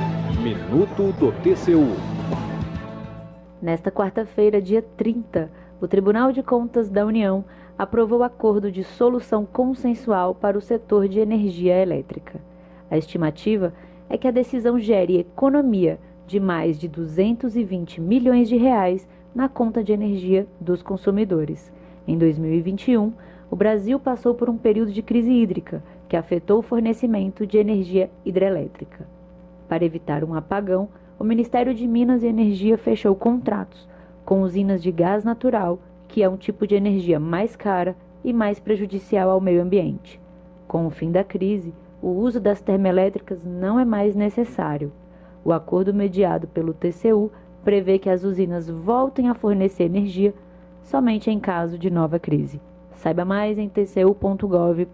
Minuto do TCU. Nesta quarta-feira, dia 30, o Tribunal de Contas da União aprovou acordo de solução consensual para o setor de energia elétrica. A estimativa é que a decisão gere economia de mais de 220 milhões de reais na conta de energia dos consumidores. Em 2021, o Brasil passou por um período de crise hídrica que afetou o fornecimento de energia hidrelétrica. Para evitar um apagão, o Ministério de Minas e Energia fechou contratos com usinas de gás natural, que é um tipo de energia mais cara e mais prejudicial ao meio ambiente. Com o fim da crise, o uso das termoelétricas não é mais necessário. O acordo mediado pelo TCU prevê que as usinas voltem a fornecer energia somente em caso de nova crise. Saiba mais em tcu.gov.br.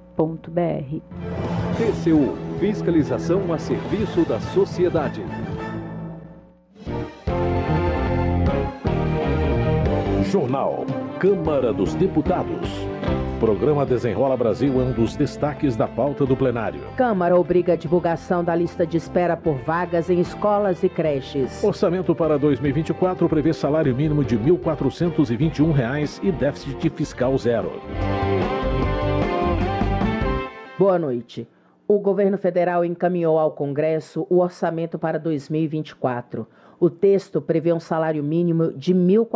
TCU – Fiscalização a serviço da sociedade. Jornal Câmara dos Deputados. Programa Desenrola Brasil é um dos destaques da pauta do plenário. Câmara obriga a divulgação da lista de espera por vagas em escolas e creches. Orçamento para 2024 prevê salário mínimo de R$ 1.421 e déficit fiscal zero. Boa noite. O governo federal encaminhou ao Congresso o orçamento para 2024. O texto prevê um salário mínimo de R$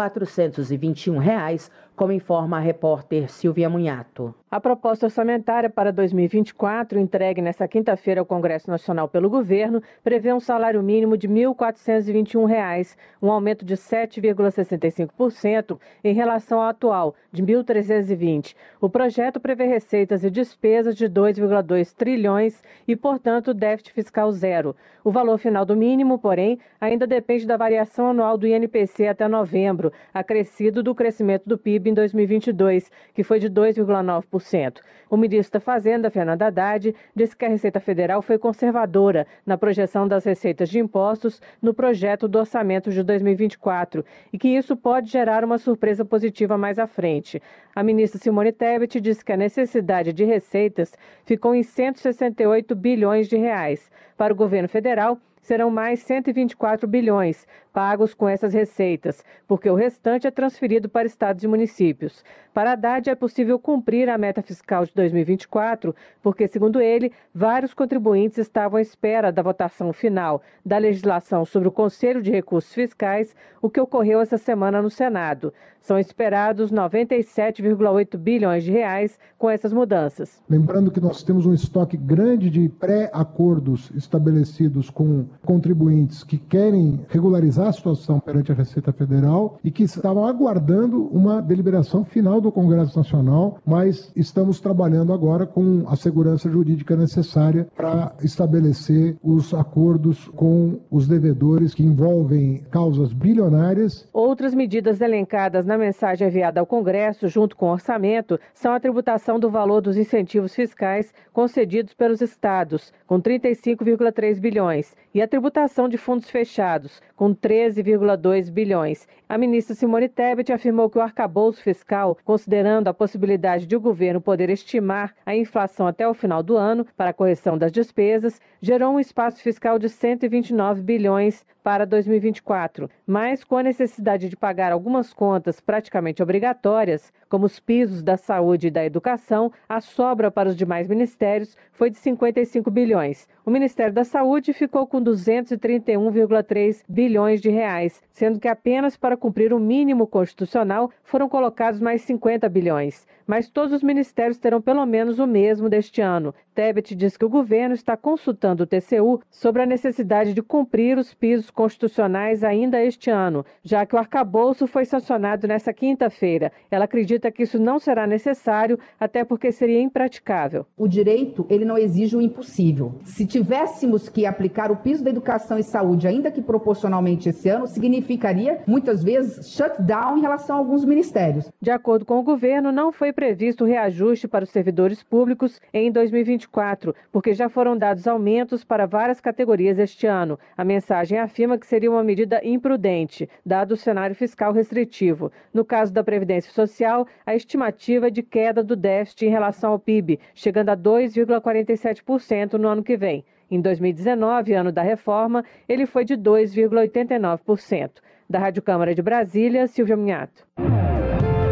1.421, como informa a repórter Silvia Munhato. A proposta orçamentária para 2024, entregue nesta quinta-feira ao Congresso Nacional pelo governo, prevê um salário mínimo de R$ 1.421, um aumento de 7,65% em relação ao atual, de R$ 1.320. O projeto prevê receitas e despesas de 2,2 trilhões e, portanto, déficit fiscal zero. O valor final do mínimo, porém, ainda depende da variação anual do INPC até novembro, acrescido do crescimento do PIB em 2022, que foi de 2,9%. O ministro da Fazenda, Fernando Haddad, disse que a Receita Federal foi conservadora na projeção das receitas de impostos no projeto do orçamento de 2024 e que isso pode gerar uma surpresa positiva mais à frente. A ministra Simone Tebet disse que a necessidade de receitas ficou em 168 bilhões de reais. Para o governo federal, serão mais 124 bilhões pagos com essas receitas, porque o restante é transferido para estados e municípios. Para Haddad, é possível cumprir a meta fiscal de 2024, porque, segundo ele, vários contribuintes estavam à espera da votação final da legislação sobre o Conselho de Recursos Fiscais, o que ocorreu essa semana no Senado. São esperados 97,8 bilhões de reais com essas mudanças. Lembrando que nós temos um estoque grande de pré-acordos estabelecidos com contribuintes que querem regularizar a situação perante a Receita Federal e que estavam aguardando uma deliberação final do Congresso Nacional, mas estamos trabalhando agora com a segurança jurídica necessária para estabelecer os acordos com os devedores que envolvem causas bilionárias. Outras medidas elencadas na mensagem enviada ao Congresso, junto com o orçamento, são a tributação do valor dos incentivos fiscais concedidos pelos estados, com 35,3 bilhões, e a tributação de fundos fechados, com 13,2 bilhões. A ministra Simone Tebet afirmou que o arcabouço fiscal, considerando a possibilidade de o governo poder estimar a inflação até o final do ano para a correção das despesas, gerou um espaço fiscal de 129 bilhões para 2024, mas com a necessidade de pagar algumas contas praticamente obrigatórias, como os pisos da saúde e da educação, a sobra para os demais ministérios foi de 55 bilhões. O Ministério da Saúde ficou com 231,3 bilhões de reais, sendo que apenas para cumprir o mínimo constitucional foram colocados mais 50 bilhões. Mas todos os ministérios terão pelo menos o mesmo deste ano. Tebet diz que o governo está consultando o TCU sobre a necessidade de cumprir os pisos constitucionais ainda este ano, já que o arcabouço foi sancionado nesta quinta-feira. Ela acredita que isso não será necessário, até porque seria impraticável. O direito, ele não exige o impossível. Se tivéssemos que aplicar o piso da educação e saúde, ainda que proporcionalmente esse ano, significaria, muitas vezes, shutdown em relação a alguns ministérios. De acordo com o governo, não foi previsto reajuste para os servidores públicos em 2024, porque já foram dados aumentos para várias categorias este ano. A mensagem afirma que seria uma medida imprudente, dado o cenário fiscal restritivo. No caso da Previdência Social, a estimativa é de queda do déficit em relação ao PIB, chegando a 2,47% no ano que vem. Em 2019, ano da reforma, ele foi de 2,89%. Da Rádio Câmara de Brasília, Silvia Munhato.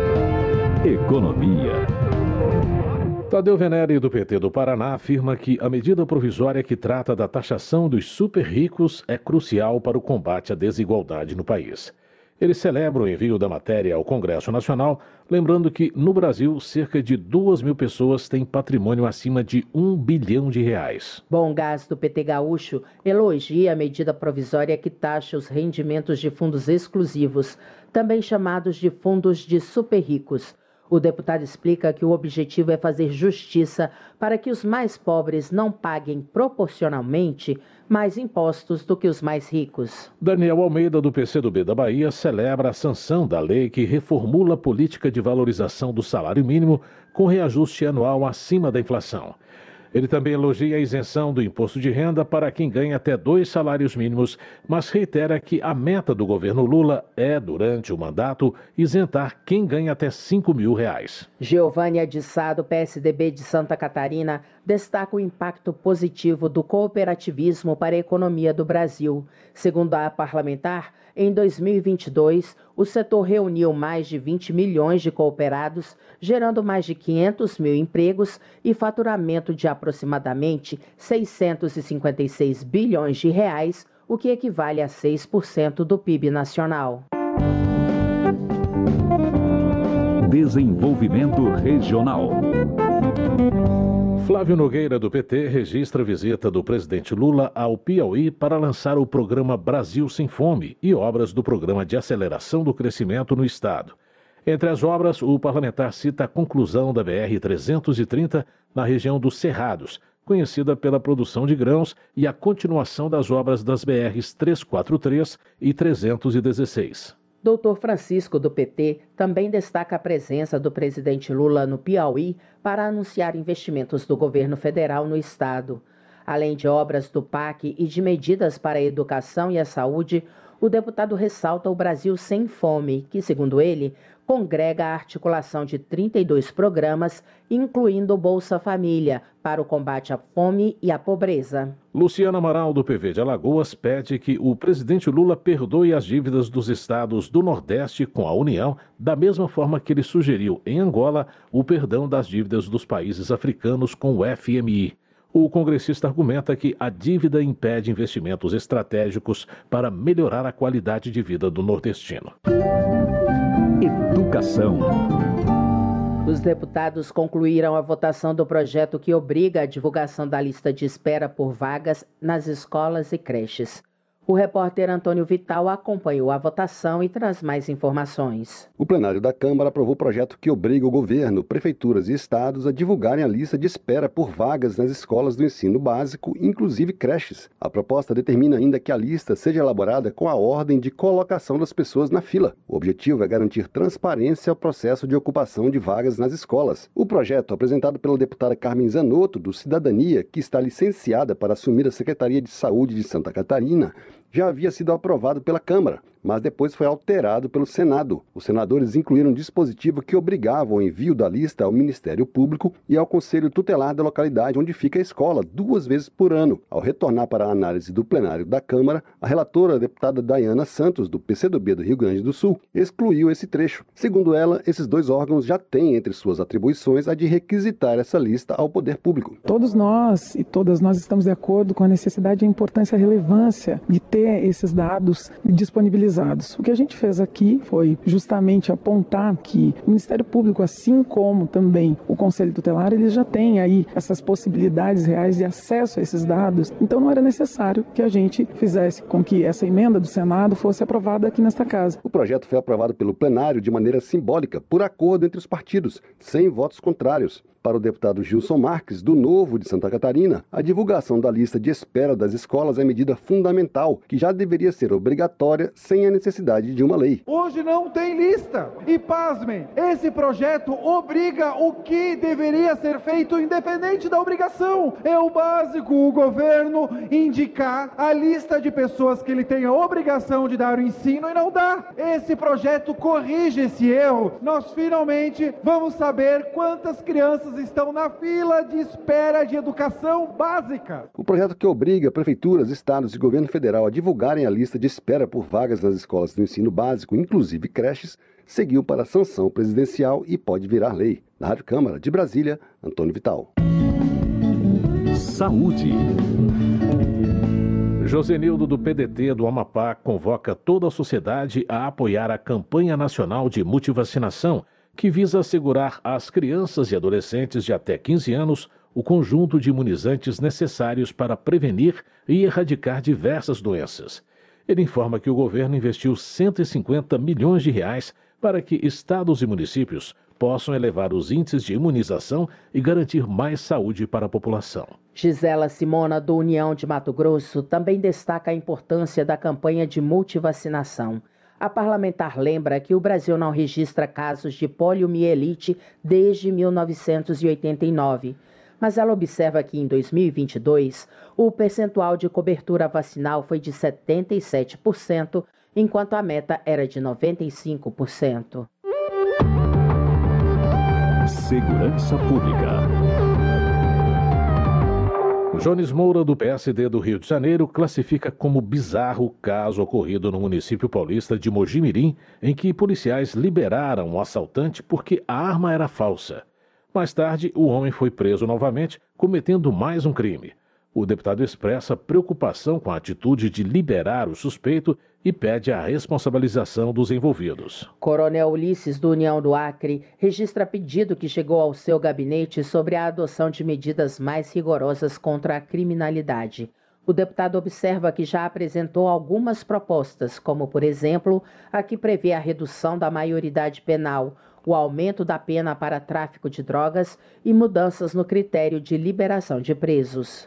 Economia. Tadeu Venere, do PT do Paraná, afirma que a medida provisória que trata da taxação dos super ricos é crucial para o combate à desigualdade no país. Ele celebra o envio da matéria ao Congresso Nacional, lembrando que, no Brasil, cerca de 2.000 pessoas têm patrimônio acima de R$1 bilhão. Bom Gás, do PT Gaúcho, elogia a medida provisória que taxa os rendimentos de fundos exclusivos, também chamados de fundos de super ricos. O deputado explica que o objetivo é fazer justiça para que os mais pobres não paguem proporcionalmente mais impostos do que os mais ricos. Daniel Almeida, do PCdoB da Bahia, celebra a sanção da lei que reformula a política de valorização do salário mínimo com reajuste anual acima da inflação. Ele também elogia a isenção do imposto de renda para quem ganha até 2 salários mínimos, mas reitera que a meta do governo Lula é, durante o mandato, isentar quem ganha até R$5.000. Geovânia de Sá, do PSDB de Santa Catarina, destaca o impacto positivo do cooperativismo para a economia do Brasil. Segundo a parlamentar, em 2022, o setor reuniu mais de 20 milhões de cooperados, gerando mais de 500 mil empregos e faturamento de aproximadamente 656 bilhões de reais, o que equivale a 6% do PIB nacional. Desenvolvimento Regional. Flávio Nogueira, do PT, registra a visita do presidente Lula ao Piauí para lançar o programa Brasil Sem Fome e obras do Programa de Aceleração do Crescimento no Estado. Entre as obras, o parlamentar cita a conclusão da BR-330 na região dos Cerrados, conhecida pela produção de grãos, e a continuação das obras das BRs 343 e 316. Dr. Francisco, do PT, também destaca a presença do presidente Lula no Piauí para anunciar investimentos do governo federal no estado. Além de obras do PAC e de medidas para a educação e a saúde, o deputado ressalta o Brasil Sem Fome, que, segundo ele, congrega a articulação de 32 programas, incluindo o Bolsa Família, para o combate à fome e à pobreza. Luciana Amaral, do PV de Alagoas, pede que o presidente Lula perdoe as dívidas dos estados do Nordeste com a União, da mesma forma que ele sugeriu em Angola o perdão das dívidas dos países africanos com o FMI. O congressista argumenta que a dívida impede investimentos estratégicos para melhorar a qualidade de vida do nordestino. Educação. Os deputados concluíram a votação do projeto que obriga a divulgação da lista de espera por vagas nas escolas e creches. O repórter Antônio Vital acompanhou a votação e traz mais informações. O plenário da Câmara aprovou o projeto que obriga o governo, prefeituras e estados a divulgarem a lista de espera por vagas nas escolas do ensino básico, inclusive creches. A proposta determina ainda que a lista seja elaborada com a ordem de colocação das pessoas na fila. O objetivo é garantir transparência ao processo de ocupação de vagas nas escolas. O projeto, apresentado pela deputada Carmen Zanotto, do Cidadania, que está licenciada para assumir a Secretaria de Saúde de Santa Catarina, já havia sido aprovado pela Câmara, mas depois foi alterado pelo Senado. Os senadores incluíram um dispositivo que obrigava o envio da lista ao Ministério Público e ao Conselho Tutelar da localidade onde fica a escola 2 vezes por ano. Ao retornar para a análise do plenário da Câmara, a relatora, a deputada Dayana Santos, do PCdoB do Rio Grande do Sul, excluiu esse trecho. Segundo ela, esses 2 órgãos já têm entre suas atribuições a de requisitar essa lista ao poder público. Todos nós e todas nós estamos de acordo com a necessidade e a importância e a relevância de ter esses dados disponibilizados. O que a gente fez aqui foi justamente apontar que o Ministério Público, assim como também o Conselho Tutelar, eles já têm aí essas possibilidades reais de acesso a esses dados. Então não era necessário que a gente fizesse com que essa emenda do Senado fosse aprovada aqui nesta casa. O projeto foi aprovado pelo plenário de maneira simbólica, por acordo entre os partidos, sem votos contrários. Para o deputado Gilson Marques, do Novo de Santa Catarina, a divulgação da lista de espera das escolas é medida fundamental, que já deveria ser obrigatória sem a necessidade de uma lei. Hoje não tem lista. E pasmem, esse projeto obriga o que deveria ser feito independente da obrigação. É o básico, o governo indicar a lista de pessoas que ele tem a obrigação de dar o ensino e não dá. Esse projeto corrige esse erro. Nós finalmente vamos saber quantas crianças estão na fila de espera de educação básica. O projeto que obriga prefeituras, estados e governo federal a divulgarem a lista de espera por vagas nas escolas do ensino básico, inclusive creches, seguiu para a sanção presidencial e pode virar lei. Na Rádio Câmara de Brasília, Antônio Vital. Saúde. Josenildo do PDT do Amapá convoca toda a sociedade a apoiar a campanha nacional de multivacinação, que visa assegurar às crianças e adolescentes de até 15 anos o conjunto de imunizantes necessários para prevenir e erradicar diversas doenças. Ele informa que o governo investiu 150 milhões de reais para que estados e municípios possam elevar os índices de imunização e garantir mais saúde para a população. Gisela Simona, do União de Mato Grosso, também destaca a importância da campanha de multivacinação. A parlamentar lembra que o Brasil não registra casos de poliomielite desde 1989. Mas ela observa que em 2022, o percentual de cobertura vacinal foi de 77%, enquanto a meta era de 95%. Segurança Pública. Jones Moura, do PSD do Rio de Janeiro, classifica como bizarro o caso ocorrido no município paulista de Mojimirim, em que policiais liberaram o assaltante porque a arma era falsa. Mais tarde, o homem foi preso novamente, cometendo mais um crime. O deputado expressa preocupação com a atitude de liberar o suspeito e pede a responsabilização dos envolvidos. Coronel Ulisses, do União do Acre, registra pedido que chegou ao seu gabinete sobre a adoção de medidas mais rigorosas contra a criminalidade. O deputado observa que já apresentou algumas propostas, como, por exemplo, a que prevê a redução da maioridade penal, o aumento da pena para tráfico de drogas e mudanças no critério de liberação de presos.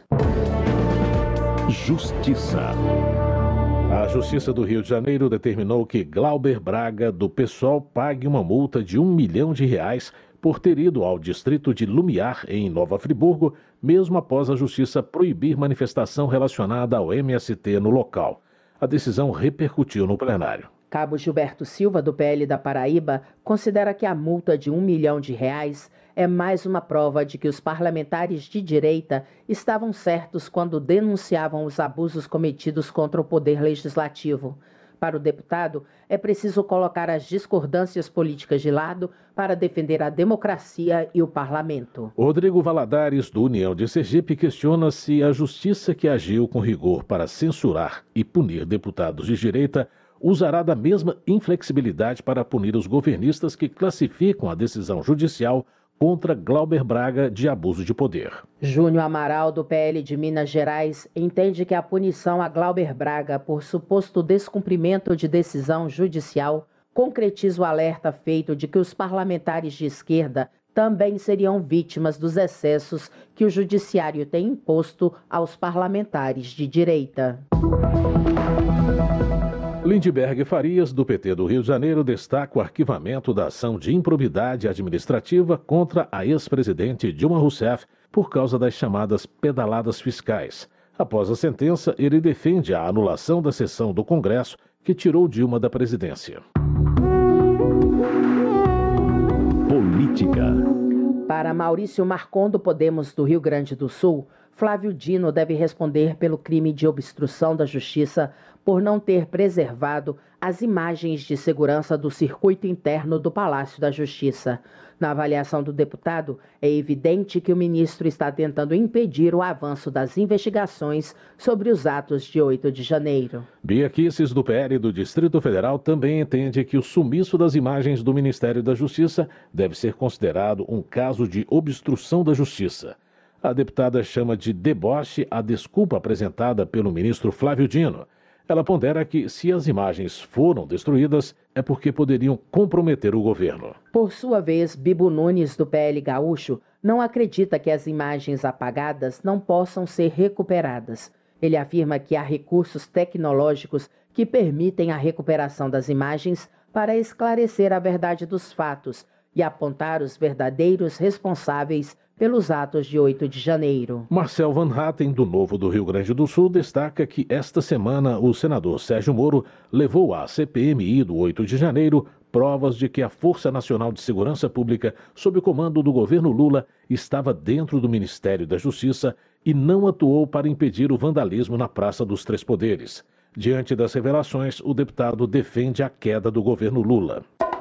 Justiça. A Justiça do Rio de Janeiro determinou que Glauber Braga, do PSOL, pague uma multa de R$1 milhão por ter ido ao distrito de Lumiar, em Nova Friburgo, mesmo após a Justiça proibir manifestação relacionada ao MST no local. A decisão repercutiu no plenário. Cabo Gilberto Silva, do PL da Paraíba, considera que a multa de R$1 milhão é mais uma prova de que os parlamentares de direita estavam certos quando denunciavam os abusos cometidos contra o poder legislativo. Para o deputado, é preciso colocar as discordâncias políticas de lado para defender a democracia e o parlamento. Rodrigo Valadares, do União de Sergipe, questiona se a justiça que agiu com rigor para censurar e punir deputados de direita usará da mesma inflexibilidade para punir os governistas que classificam a decisão judicial contra Glauber Braga de abuso de poder. Júnior Amaral, do PL de Minas Gerais, entende que a punição a Glauber Braga por suposto descumprimento de decisão judicial concretiza o alerta feito de que os parlamentares de esquerda também seriam vítimas dos excessos que o judiciário tem imposto aos parlamentares de direita. Lindbergh Farias, do PT do Rio de Janeiro, destaca o arquivamento da ação de improbidade administrativa contra a ex-presidente Dilma Rousseff por causa das chamadas pedaladas fiscais. Após a sentença, ele defende a anulação da sessão do Congresso que tirou Dilma da presidência. Política. Para Maurício Marcon, do Podemos do Rio Grande do Sul, Flávio Dino deve responder pelo crime de obstrução da justiça por não ter preservado as imagens de segurança do circuito interno do Palácio da Justiça. Na avaliação do deputado, é evidente que o ministro está tentando impedir o avanço das investigações sobre os atos de 8 de janeiro. Bia Kicis, do PL do Distrito Federal, também entende que o sumiço das imagens do Ministério da Justiça deve ser considerado um caso de obstrução da justiça. A deputada chama de deboche a desculpa apresentada pelo ministro Flávio Dino. Ela pondera que, se as imagens foram destruídas, é porque poderiam comprometer o governo. Por sua vez, Bibo Nunes, do PL Gaúcho, não acredita que as imagens apagadas não possam ser recuperadas. Ele afirma que há recursos tecnológicos que permitem a recuperação das imagens para esclarecer a verdade dos fatos e apontar os verdadeiros responsáveis pelos atos de 8 de janeiro. Marcel Van Hatten, do Novo do Rio Grande do Sul, destaca que esta semana o senador Sérgio Moro levou à CPMI do 8 de janeiro provas de que a Força Nacional de Segurança Pública, sob o comando do governo Lula, estava dentro do Ministério da Justiça e não atuou para impedir o vandalismo na Praça dos Três Poderes. Diante das revelações, o deputado defende a queda do governo Lula.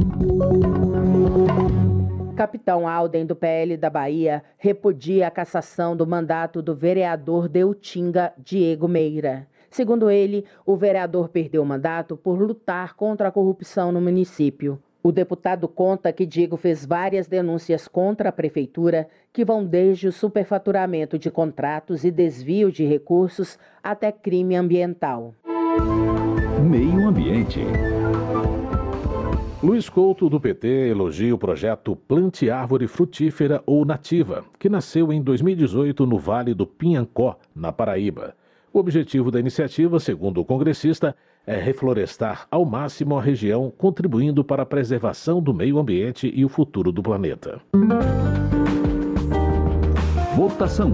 Capitão Alden, do PL da Bahia, repudia a cassação do mandato do vereador de Utinga, Diego Meira. Segundo ele, o vereador perdeu o mandato por lutar contra a corrupção no município. O deputado conta que Diego fez várias denúncias contra a prefeitura, que vão desde o superfaturamento de contratos e desvio de recursos até crime ambiental. Meio Ambiente. Luiz Couto, do PT, elogia o projeto Plante Árvore Frutífera ou Nativa, que nasceu em 2018 no Vale do Pinhancó, na Paraíba. O objetivo da iniciativa, segundo o congressista, é reflorestar ao máximo a região, contribuindo para a preservação do meio ambiente e o futuro do planeta. Votação.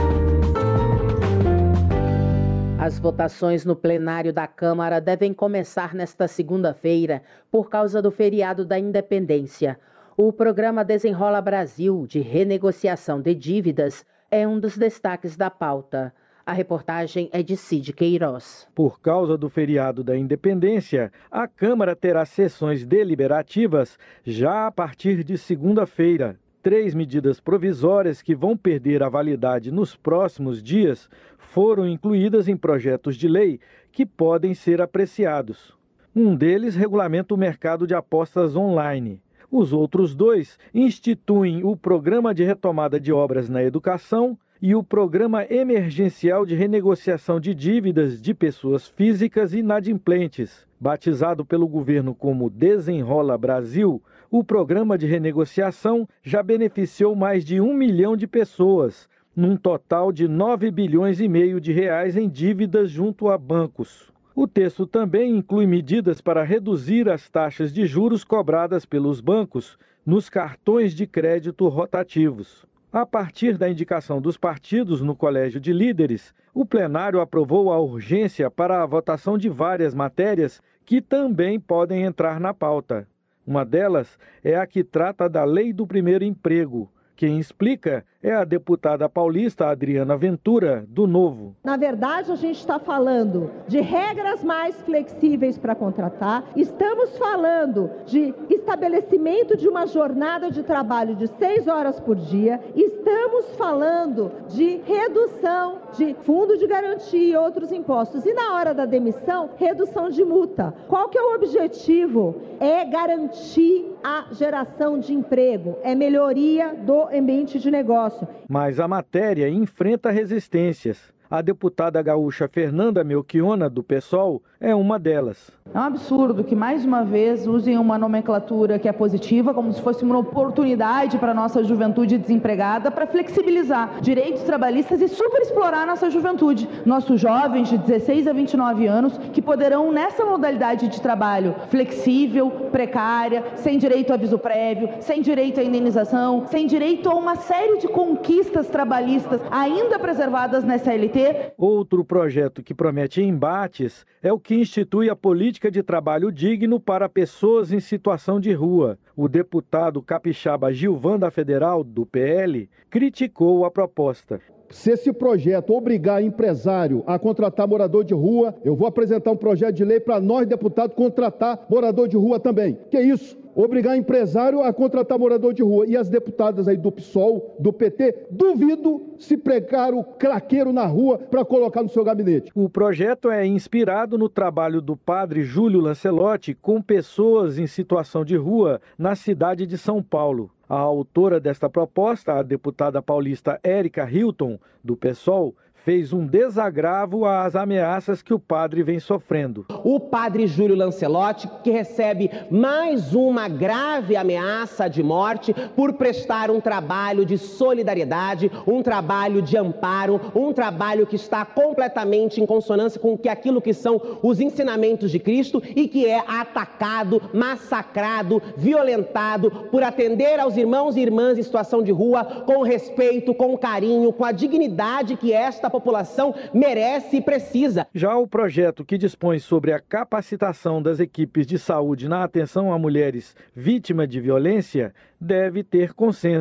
As votações no plenário da Câmara devem começar nesta segunda-feira, por causa do feriado da Independência. O programa Desenrola Brasil, de renegociação de dívidas, é um dos destaques da pauta. A reportagem é de Cid Queiroz. Por causa do feriado da Independência, a Câmara terá sessões deliberativas já a partir de segunda-feira. 3 medidas provisórias que vão perder a validade nos próximos dias foram incluídas em projetos de lei que podem ser apreciados. Um deles regulamenta o mercado de apostas online. Os outros 2 instituem o Programa de Retomada de Obras na Educação e o Programa Emergencial de Renegociação de Dívidas de Pessoas Físicas Inadimplentes. Batizado pelo governo como Desenrola Brasil, o programa de renegociação já beneficiou mais de 1 milhão de pessoas, num total de 9 bilhões e meio de reais em dívidas junto a bancos. O texto também inclui medidas para reduzir as taxas de juros cobradas pelos bancos nos cartões de crédito rotativos. A partir da indicação dos partidos no Colégio de Líderes, o plenário aprovou a urgência para a votação de várias matérias que também podem entrar na pauta. Uma delas é a que trata da Lei do Primeiro Emprego. Quem explica é a deputada paulista Adriana Ventura, do Novo. Na verdade, a gente está falando de regras mais flexíveis para contratar, estamos falando de estabelecimento de uma jornada de trabalho de 6 horas por dia, estamos falando de redução de fundo de garantia e outros impostos. E na hora da demissão, redução de multa. Qual que é o objetivo? É garantir a geração de emprego, é melhoria do ambiente de negócio. Mas a matéria enfrenta resistências. A deputada gaúcha Fernanda Melchiona, do PSOL, é uma delas. É um absurdo que, mais uma vez, usem uma nomenclatura que é positiva, como se fosse uma oportunidade para a nossa juventude desempregada, para flexibilizar direitos trabalhistas e superexplorar nossa juventude. Nossos jovens de 16 a 29 anos, que poderão, nessa modalidade de trabalho flexível, precária, sem direito a aviso prévio, sem direito à indenização, sem direito a uma série de conquistas trabalhistas ainda preservadas na CLT. Outro projeto que promete embates é o que institui a política de trabalho digno para pessoas em situação de rua. O deputado capixaba Gilvan da Federal, do PL, criticou a proposta. Se esse projeto obrigar empresário a contratar morador de rua, eu vou apresentar um projeto de lei para nós, deputados, contratar morador de rua também. Que isso? Obrigar empresário a contratar morador de rua. E as deputadas aí do PSOL, do PT, duvido se pregar o craqueiro na rua para colocar no seu gabinete. O projeto é inspirado no trabalho do padre Júlio Lancelotti com pessoas em situação de rua na cidade de São Paulo. A autora desta proposta, a deputada paulista Érica Hilton, do PSOL, fez um desagravo às ameaças que o padre vem sofrendo. O padre Júlio Lancelotti, que recebe mais uma grave ameaça de morte por prestar um trabalho de solidariedade, um trabalho de amparo, um trabalho que está completamente em consonância com aquilo que são os ensinamentos de Cristo e que é atacado, massacrado, violentado por atender aos irmãos e irmãs em situação de rua com respeito, com carinho, com a dignidade que esta população merece e precisa. Já o projeto que dispõe sobre a capacitação das equipes de saúde na atenção a mulheres vítimas de violência deve ter consenso.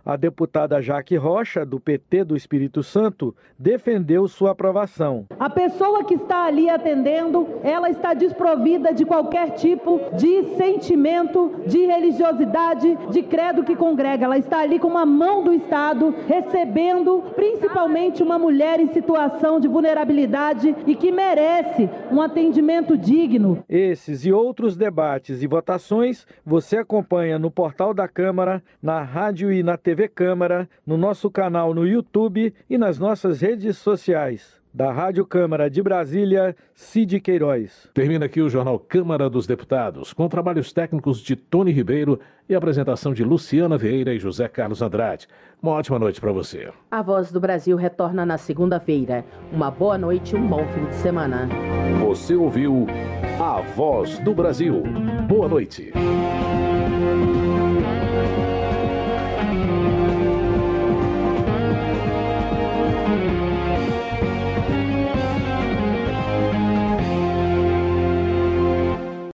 A deputada Jaque Rocha, do PT do Espírito Santo, defendeu sua aprovação. A pessoa que está ali atendendo, ela está desprovida de qualquer tipo de sentimento, de religiosidade, de credo que congrega. Ela está ali com uma mão do Estado, recebendo principalmente uma mulher em situação de vulnerabilidade e que merece um atendimento digno. Esses e outros debates e votações você acompanha no portal da Câmara, na rádio e na TV Câmara, no nosso canal no YouTube e nas nossas redes sociais. Da Rádio Câmara de Brasília, Cid Queiroz. Termina aqui o Jornal Câmara dos Deputados, com trabalhos técnicos de Tony Ribeiro e apresentação de Luciana Vieira e José Carlos Andrade. Uma ótima noite para você. A Voz do Brasil retorna na segunda-feira. Uma boa noite e um bom fim de semana. Você ouviu A Voz do Brasil. Boa noite.